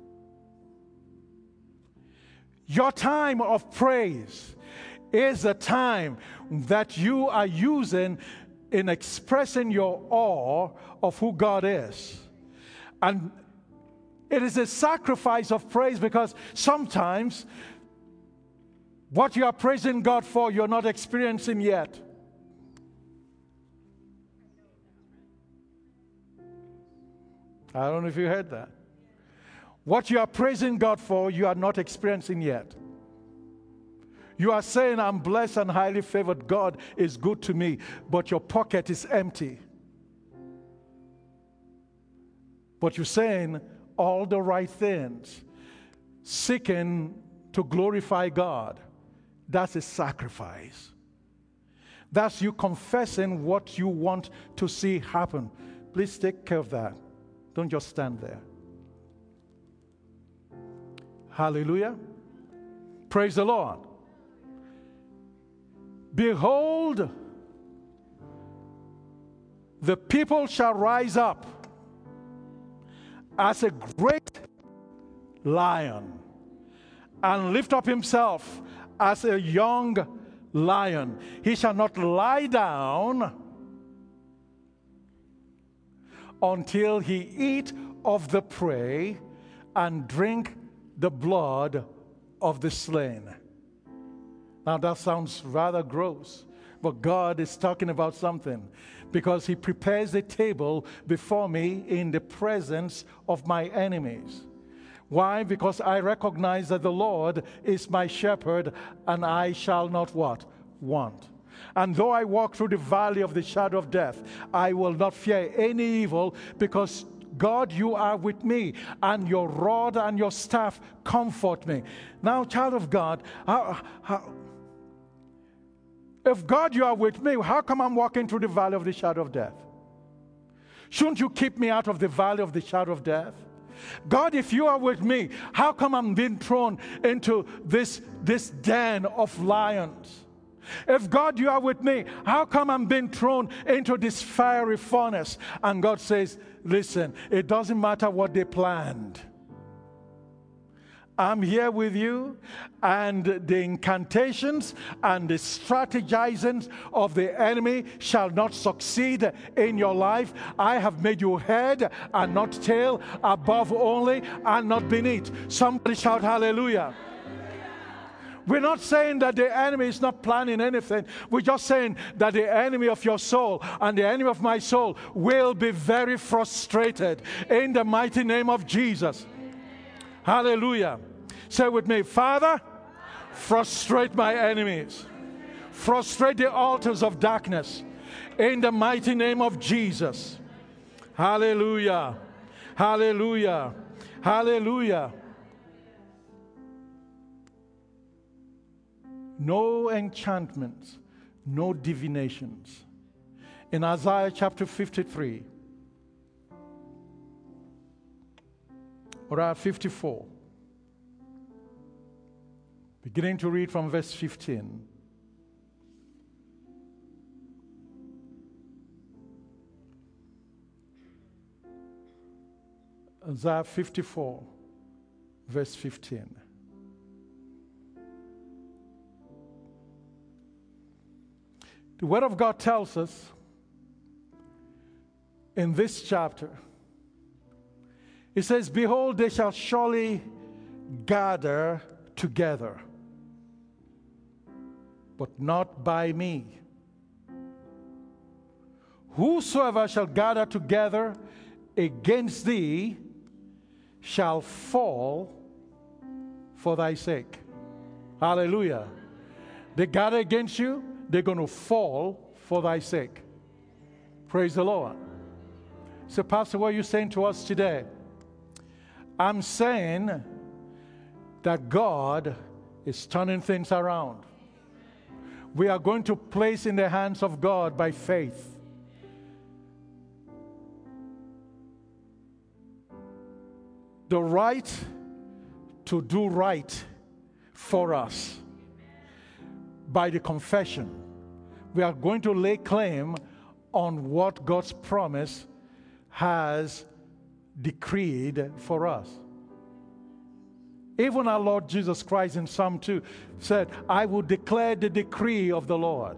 Your time of praise is a time that you are using in expressing your awe of who God is. And it is a sacrifice of praise because sometimes what you are praising God for, you're not experiencing yet. I don't know if you heard that. What you are praising God for, you are not experiencing yet. You are saying, I'm blessed and highly favored. God is good to me, but your pocket is empty. But you're saying all the right things, seeking to glorify God. That's a sacrifice. That's you confessing what you want to see happen. Please take care of that. Don't just stand there. Hallelujah. Praise the Lord. Behold, the people shall rise up as a great lion and lift up himself as a young lion. He shall not lie down until he eat of the prey and drink the blood of the slain. Now that sounds rather gross, but God is talking about something, because he prepares a table before me in the presence of my enemies. Why? Because I recognize that the Lord is my shepherd, and I shall not what? Want. And though I walk through the valley of the shadow of death, I will not fear any evil, because God, you are with me, and your rod and your staff comfort me. Now, child of God, how, how, if God, you are with me, how come I'm walking through the valley of the shadow of death? Shouldn't you keep me out of the valley of the shadow of death? God, if you are with me, how come I'm being thrown into this, this den of lions? If God, you are with me, how come I'm being thrown into this fiery furnace? And God says, listen, it doesn't matter what they planned. I'm here with you, and the incantations and the strategizings of the enemy shall not succeed in your life. I have made you head and not tail, above only and not beneath. Somebody shout hallelujah. We're not saying that the enemy is not planning anything. We're just saying that the enemy of your soul and the enemy of my soul will be very frustrated in the mighty name of Jesus. Hallelujah. Say with me, Father, frustrate my enemies. Frustrate the altars of darkness in the mighty name of Jesus. Hallelujah. Hallelujah. Hallelujah. No enchantments, no divinations. In Isaiah chapter fifty-three, or fifty-four, beginning to read from verse fifteen. Isaiah fifty-four, verse fifteen. The Word of God tells us in this chapter, it says, behold, they shall surely gather together, but not by me. Whosoever shall gather together against thee shall fall for thy sake. Hallelujah. They gather against you, they're going to fall for thy sake. Praise the Lord. So, Pastor, what are you saying to us today? I'm saying that God is turning things around. We are going to place in the hands of God by faith the right to do right for us. By the confession, we are going to lay claim on what God's promise has decreed for us. Even our Lord Jesus Christ in Psalm two said, I will declare the decree of the Lord.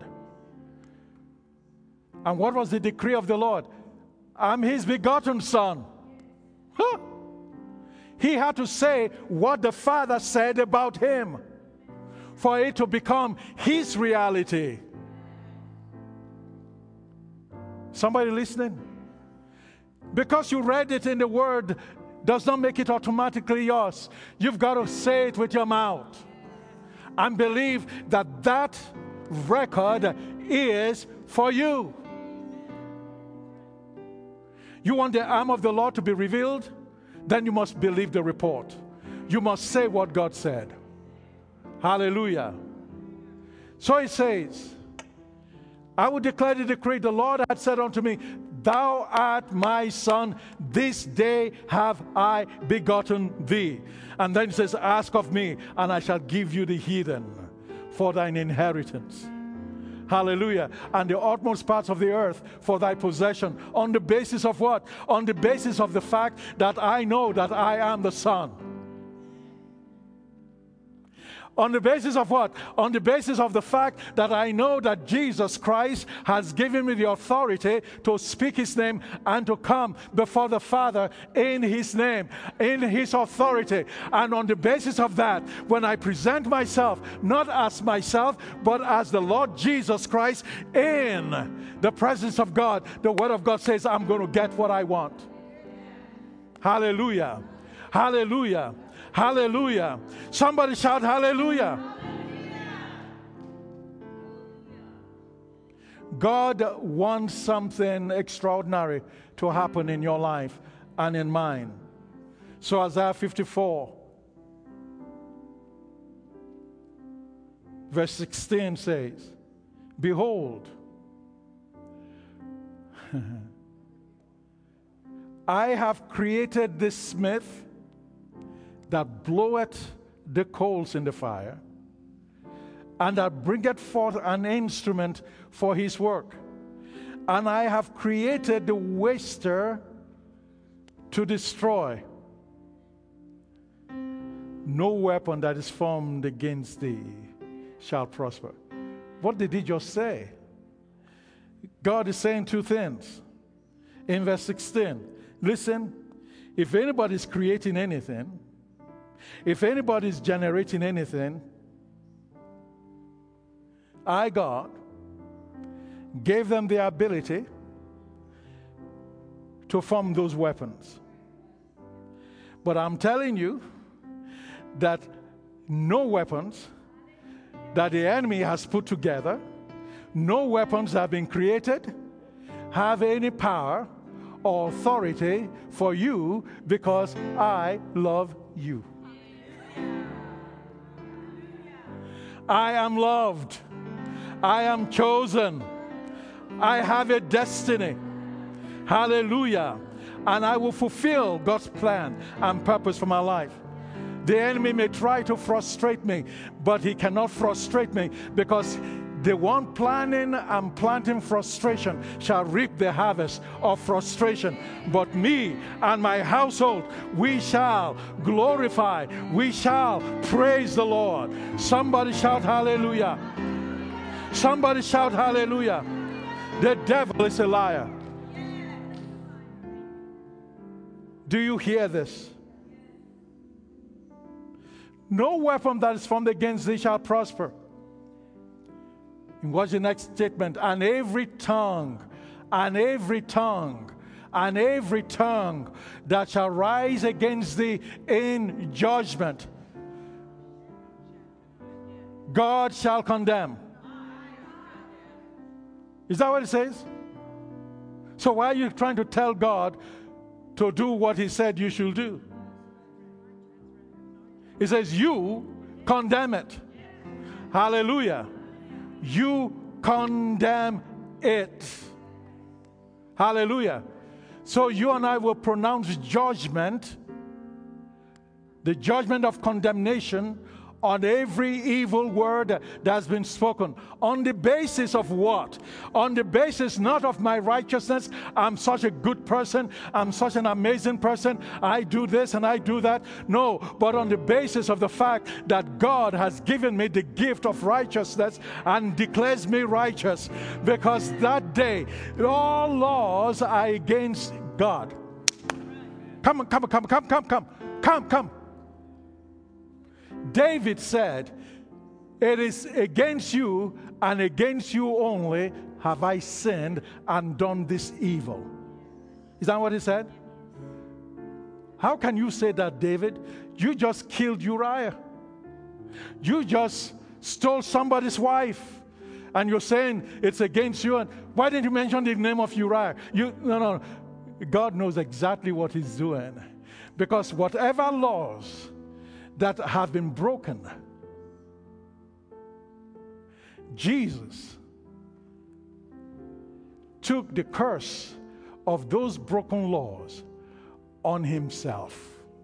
And what was the decree of the Lord? I'm his begotten son. Huh? He had to say what the Father said about him for it to become his reality. Somebody listening? Because you read it in the Word does not make it automatically yours. You've got to say it with your mouth and believe that that record is for you. You want the arm of the Lord to be revealed? Then you must believe the report. You must say what God said. Hallelujah. So it says, I will declare the decree, the Lord had said unto me, thou art my son, this day have I begotten thee. And then it says, ask of me, and I shall give you the heathen for thine inheritance. Hallelujah. And the utmost parts of the earth for thy possession. On the basis of what? On the basis of the fact that I know that I am the Son. On the basis of what? On the basis of the fact that I know that Jesus Christ has given me the authority to speak his name and to come before the Father in his name, in his authority. And on the basis of that, when I present myself, not as myself, but as the Lord Jesus Christ in the presence of God, the Word of God says, I'm going to get what I want. Hallelujah. Hallelujah. Hallelujah. Somebody shout hallelujah. Hallelujah. God wants something extraordinary to happen in your life and in mine. So Isaiah fifty-four, verse sixteen says, behold, I have created this smith that bloweth the coals in the fire, and that bringeth forth an instrument for his work. And I have created the waster to destroy. No weapon that is formed against thee shall prosper. What did he just say? God is saying two things. In verse sixteen, listen, if anybody is creating anything, if anybody is generating anything, I, God, gave them the ability to form those weapons. But I'm telling you that no weapons that the enemy has put together, no weapons that have been created, have any power or authority for you, because I love you. I am loved. I am chosen. I have a destiny. Hallelujah. And I will fulfill God's plan and purpose for my life. The enemy may try to frustrate me, but he cannot frustrate me, because the one planning and planting frustration shall reap the harvest of frustration. But me and my household, we shall glorify, we shall praise the Lord. Somebody shout hallelujah. Somebody shout hallelujah. The devil is a liar. Do you hear this? No weapon that is formed against thee shall prosper. And what's the next statement? And every tongue, and every tongue, and every tongue that shall rise against thee in judgment, God shall condemn. Is that what it says? So why are you trying to tell God to do what he said you should do? He says, you condemn it. Hallelujah. You condemn it. Hallelujah. So you and I will pronounce judgment, the judgment of condemnation on every evil word that's been spoken. On the basis of what? On the basis not of my righteousness. I'm such a good person. I'm such an amazing person. I do this and I do that. No, but on the basis of the fact that God has given me the gift of righteousness and declares me righteous. Because that day, all laws are against God. Come on, come on, come on, come, come, come, come, come. David said, it is against you and against you only have I sinned and done this evil. Is that what he said? How can you say that, David? You just killed Uriah. You just stole somebody's wife. And you're saying it's against you. And why didn't you mention the name of Uriah? You, no, no. God knows exactly what he's doing. Because whatever laws that have been broken, Jesus took the curse of those broken laws on himself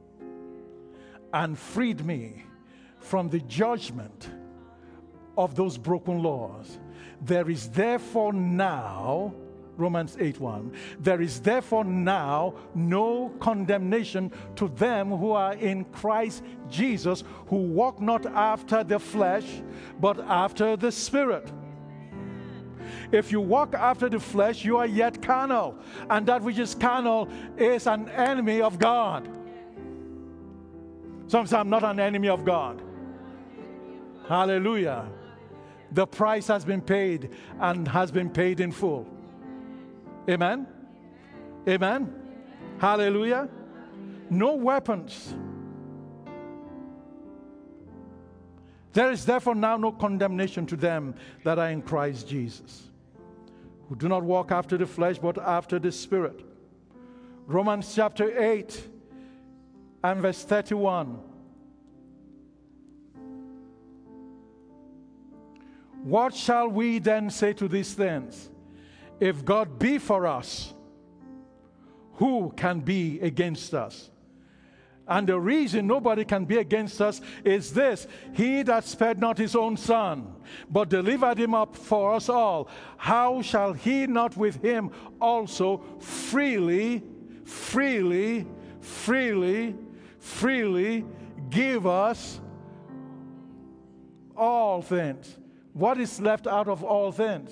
and freed me from the judgment of those broken laws. There is therefore now, Romans eight one, there is therefore now no condemnation to them who are in Christ Jesus, who walk not after the flesh, but after the Spirit. If you walk after the flesh, you are yet carnal, and that which is carnal is an enemy of God. Some say, I'm not an enemy of God. Hallelujah. The price has been paid and has been paid in full. Amen? Amen? Hallelujah? No weapons. There is therefore now no condemnation to them that are in Christ Jesus, who do not walk after the flesh, but after the Spirit. Romans chapter eight and verse thirty-one. What shall we then say to these things? If God be for us, who can be against us? And the reason nobody can be against us is this: he that spared not his own son, but delivered him up for us all, how shall he not with him also freely, freely, freely, freely give us all things? What is left out of all things?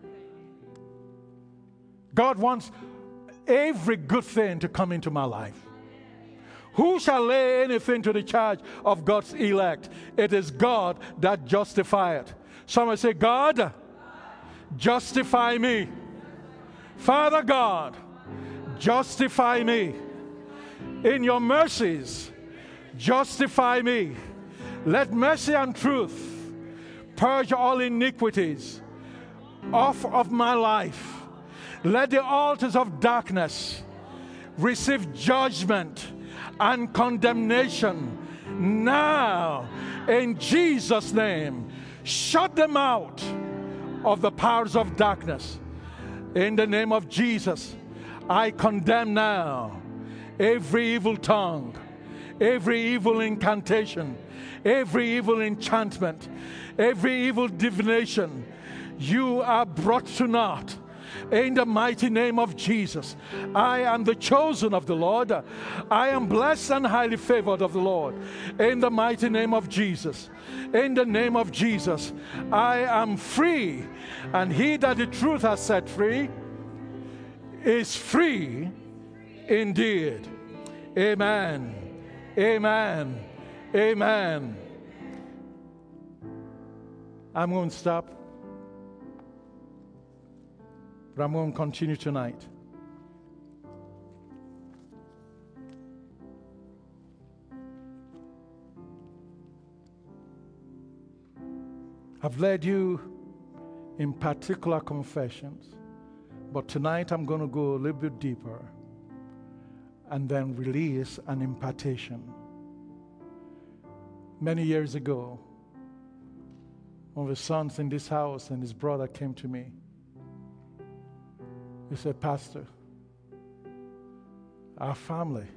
God wants every good thing to come into my life. Who shall lay anything to the charge of God's elect? It is God that justifieth. Someone say, God, justify me. Father God, justify me. In your mercies, justify me. Let mercy and truth purge all iniquities off of my life. Let the altars of darkness receive judgment and condemnation now, in Jesus' name. Shut them out of the powers of darkness. In the name of Jesus, I condemn now every evil tongue, every evil incantation, every evil enchantment, every evil divination. You are brought to naught. In the mighty name of Jesus, I am the chosen of the Lord. I am blessed and highly favored of the Lord. In the mighty name of Jesus, in the name of Jesus, I am free. And he that the truth has set free is free indeed. Amen. Amen. Amen. I'm going to stop. But I'm going to continue tonight. I've led you in particular confessions, but tonight I'm going to go a little bit deeper and then release an impartation. Many years ago, one of the sons in this house and his brother came to me. He said, Pastor, our family,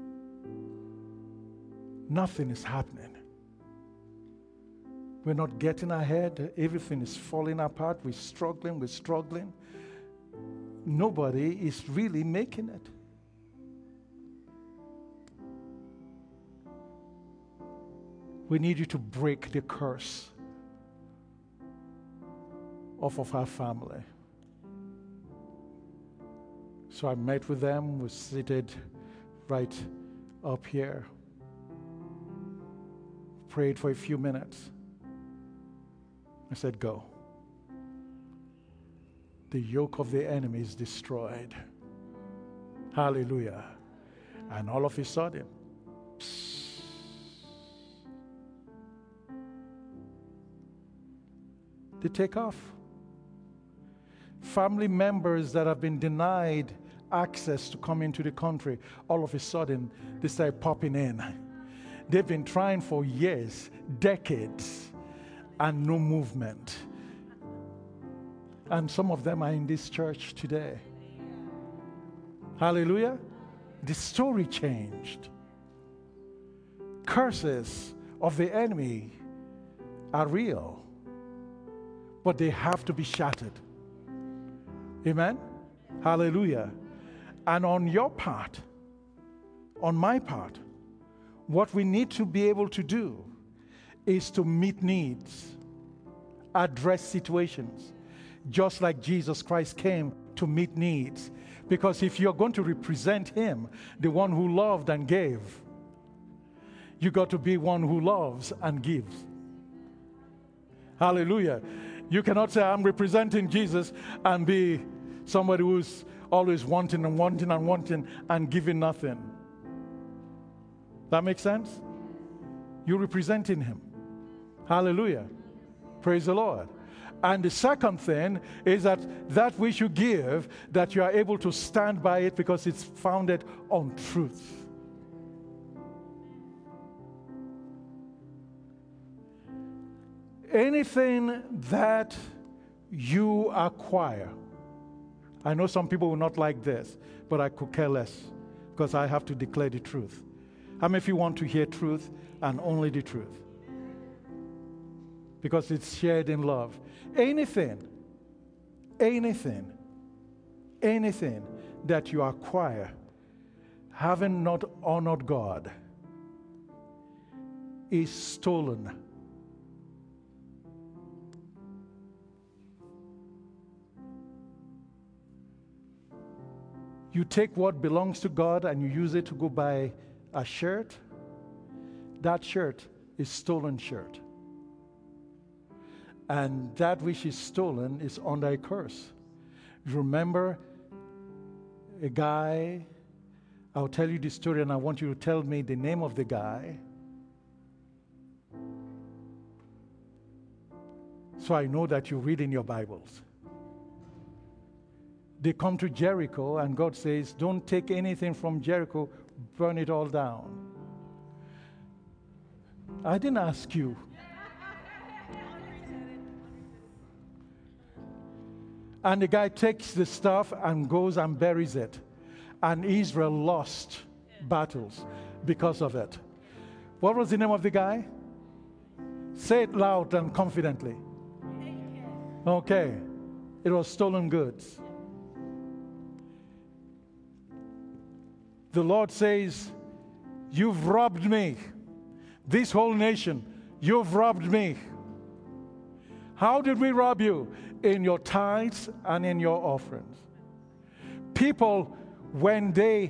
nothing is happening. We're not getting ahead. Everything is falling apart. We're struggling. We're struggling. Nobody is really making it. We need you to break the curse off of our family. So I met with them, was seated right up here. Prayed for a few minutes. I said, go. The yoke of the enemy is destroyed. Hallelujah. And all of a sudden, psst, they take off. Family members that have been denied access to come into the country, all of a sudden they start popping in. They've been trying for years, decades, and no movement. And some of them are in this church today. Hallelujah. The story changed. Curses of the enemy are real, but they have to be shattered. Amen? Hallelujah. And on your part, on my part, what we need to be able to do is to meet needs, address situations, just like Jesus Christ came to meet needs. Because if you're going to represent Him, the one who loved and gave, you got to be one who loves and gives. Hallelujah. You cannot say, I'm representing Jesus and be somebody who's always wanting and wanting and wanting and giving nothing. That makes sense? You're representing Him. Hallelujah. Praise the Lord. And the second thing is that that which you give, that you are able to stand by it because it's founded on truth. Anything that you acquire, I know some people will not like this, but I could care less because I have to declare the truth. How many of you want to hear truth and only the truth? Because it's shared in love. Anything, anything, anything that you acquire having not honored God is stolen. You take what belongs to God and you use it to go buy a shirt. That shirt is stolen shirt. And that which is stolen is under a curse. Remember a guy, I'll tell you the story and I want you to tell me the name of the guy. So I know that you read in your Bibles. They come to Jericho and God says, don't take anything from Jericho, burn it all down. I didn't ask you. And the guy takes the stuff and goes and buries it. And Israel lost battles because of it. What was the name of the guy? Say it loud and confidently. Okay. It was stolen goods. The Lord says, you've robbed me. This whole nation, you've robbed me. How did we rob you? In your tithes and in your offerings. People, when they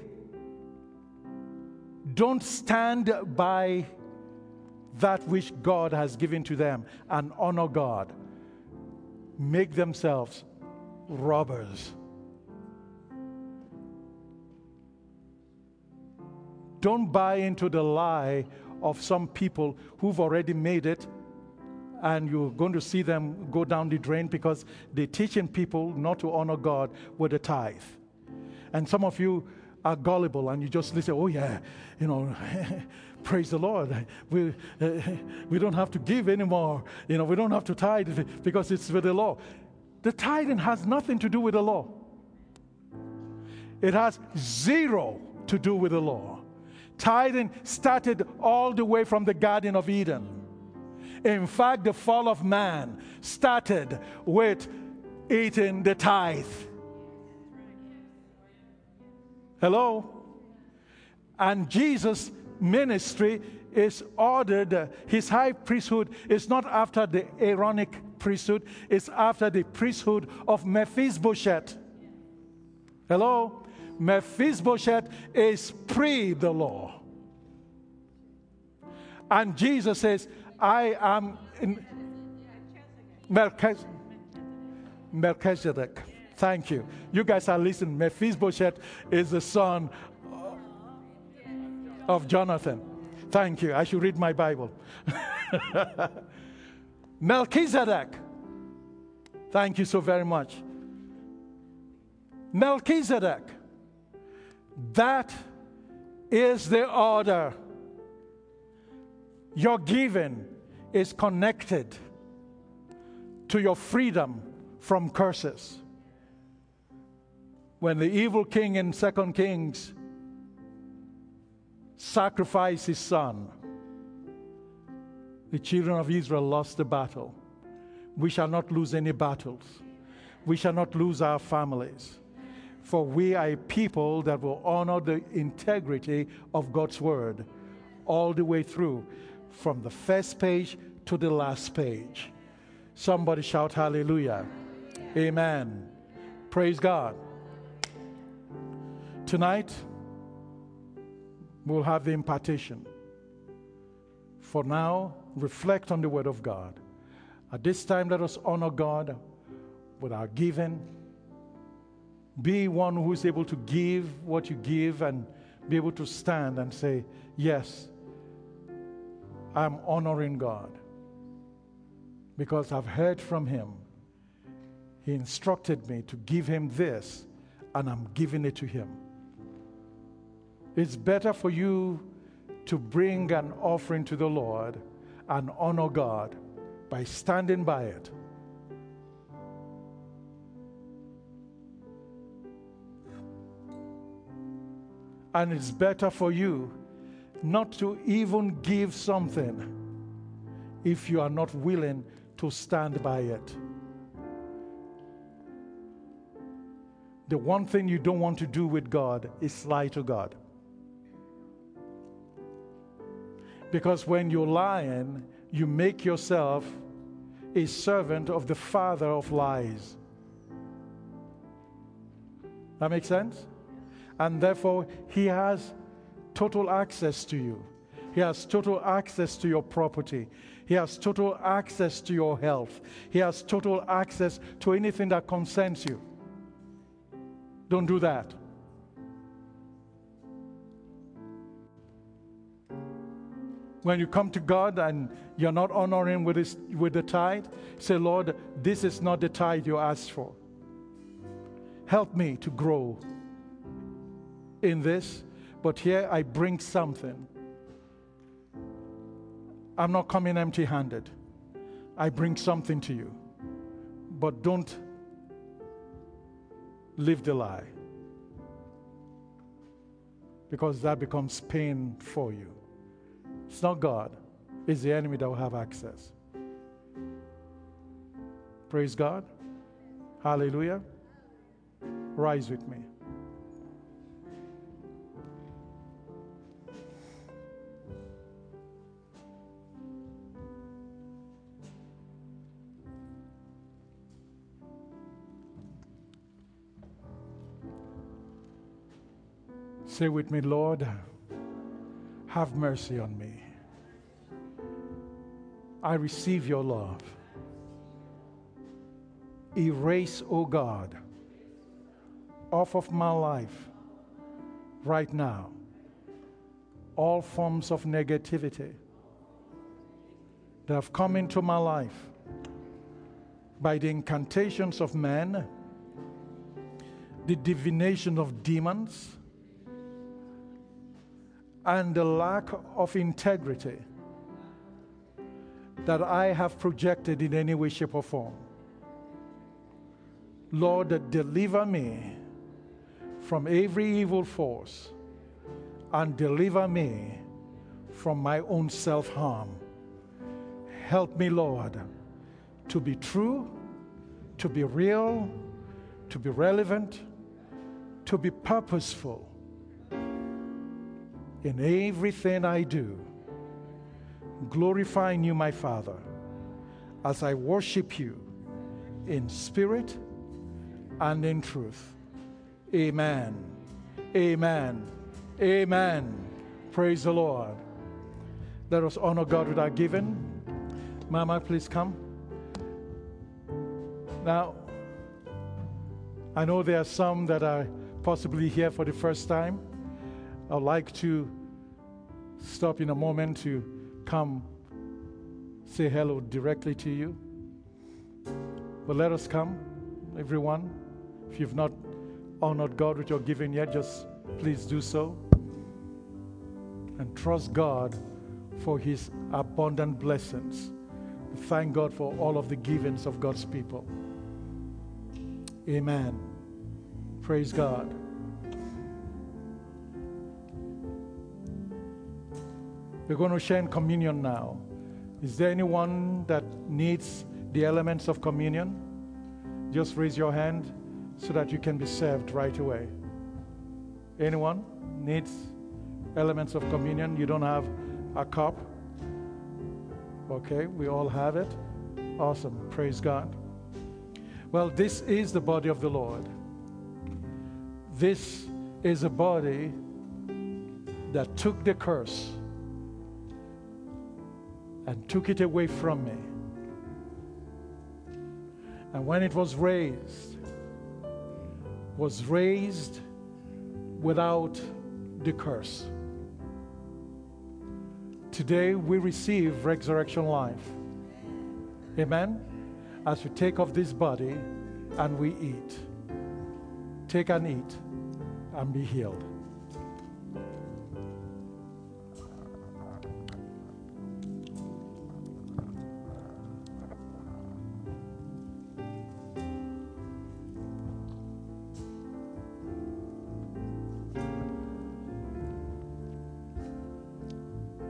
don't stand by that which God has given to them and honor God, make themselves robbers. Don't buy into the lie of some people who've already made it and you're going to see them go down the drain because they're teaching people not to honor God with a tithe. And some of you are gullible and you just listen, oh yeah, you know, praise the Lord. We, uh, we don't have to give anymore. You know, we don't have to tithe because it's with the law. The tithing has nothing to do with the law. It has zero to do with the law. Tithing started all the way from the Garden of Eden. In fact, the fall of man started with eating the tithe. Hello? And Jesus' ministry is ordered, uh, his high priesthood is not after the Aaronic priesthood, it's after the priesthood of Mephibosheth. Hello? Mephibosheth is pre the law. And Jesus says, I am in Melchizedek. Melchizedek. Thank you. You guys are listening. Mephibosheth is the son of Jonathan. Thank you. I should read my Bible. Melchizedek. Thank you so very much. Melchizedek. That is the order. Your giving is connected to your freedom from curses. When the evil king in Second Kings sacrificed his son, the children of Israel lost the battle. We shall not lose any battles. We shall not lose our families. For we are a people that will honor the integrity of God's word all the way through, from the first page to the last page. Somebody shout hallelujah. Amen. Praise God. Tonight, we'll have the impartation. For now, reflect on the word of God. At this time, let us honor God with our giving. Be one who is able to give what you give and be able to stand and say, yes, I'm honoring God because I've heard from him. He instructed me to give him this and I'm giving it to him. It's better for you to bring an offering to the Lord and honor God by standing by it. And it's better for you not to even give something if you are not willing to stand by it. The one thing you don't want to do with God is lie to God. Because when you're lying, you make yourself a servant of the father of lies. That makes sense? And therefore, he has total access to you. He has total access to your property. He has total access to your health. He has total access to anything that concerns you. Don't do that. When you come to God and you're not honoring with, his, with the tithe, say, Lord, this is not the tithe you asked for. Help me to grow in this, but here I bring something. I'm not coming empty-handed. I bring something to you, but don't live the lie, because that becomes pain for you. It's not God, it's the enemy that will have access. Praise God. Hallelujah. Rise with me. Say with me, Lord, have mercy on me. I receive your love. Erase, O God, off of my life right now all forms of negativity that have come into my life by the incantations of man, the divination of demons, and the lack of integrity that I have projected in any way, shape, or form. Lord, deliver me from every evil force and deliver me from my own self-harm. Help me, Lord, to be true, to be real, to be relevant, to be purposeful in everything I do, glorifying you, my Father, as I worship you in spirit and in truth. Amen. Amen. Amen. Praise the Lord. Let us honor God with our giving. Mama, please come. Now, I know there are some that are possibly here for the first time. I'd like to stop in a moment to come say hello directly to you. But let us come, everyone. If you've not honored God with your giving yet, just please do so. And trust God for his abundant blessings. Thank God for all of the givings of God's people. Amen. Praise God. We're going to share in communion now. Is there anyone that needs the elements of communion? Just raise your hand so that you can be served right away. Anyone needs elements of communion? You don't have a cup? Okay, we all have it. Awesome. Praise God. Well, this is the body of the Lord. This is a body that took the curse and took it away from me. And when it was raised, was raised without the curse. Today we receive resurrection life. Amen? As we take of this body and we eat. Take and eat and be healed.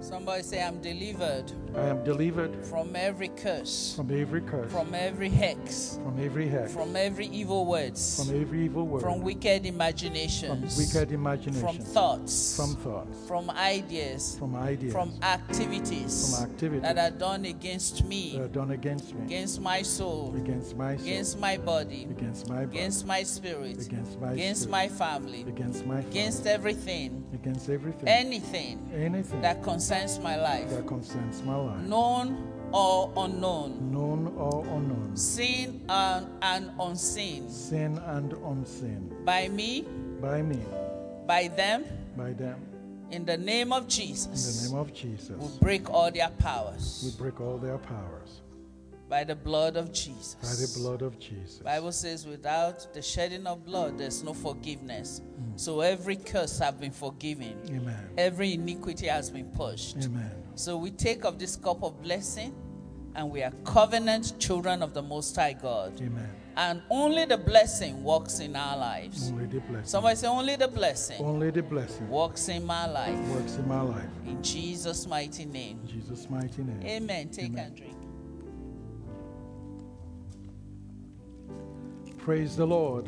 Somebody say, I'm delivered I am delivered from every curse, from every curse, from every hex, from every hex, from every evil words, from every evil word, from wicked from imaginations, wicked imagination, from thoughts, from thoughts, from ideas, from ideas, from activities, from activities that are done against me, that are done against me, against my soul, against my soul, against my body, against my body, against my spirit, against my against spirit, my family, against my family, against everything, against everything, anything anything that concerns my life, that concerns my life, known or unknown, known or unknown, seen and, and unseen, sin and unseen, by me, by me, by them, by them. in the name of In Jesus, the name of Jesus, we break all their we powers break all their powers by the blood of Jesus. by the blood of Jesus. Bible says without the shedding of blood, there's no forgiveness. So every curse has been forgiven. Amen. Every iniquity has been pushed. Amen. So we take of this cup of blessing, and we are covenant children of the Most High God. Amen. And only the blessing works in our lives. Only the blessing. Somebody say, only the blessing Only the blessing works in my life. works in my life. In Jesus' mighty name. In Jesus' mighty name. Amen. Take Amen. and drink. Praise the Lord.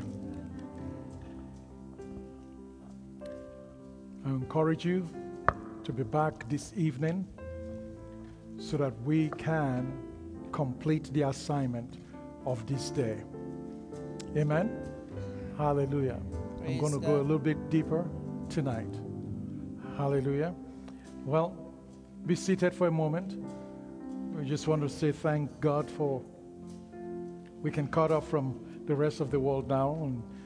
I encourage you to be back this evening so that we can complete the assignment of this day. Amen. Hallelujah. Praise I'm going to God. go a little bit deeper tonight. Hallelujah. Well, be seated for a moment. We just want to say thank God for we can cut off from the rest of the world now and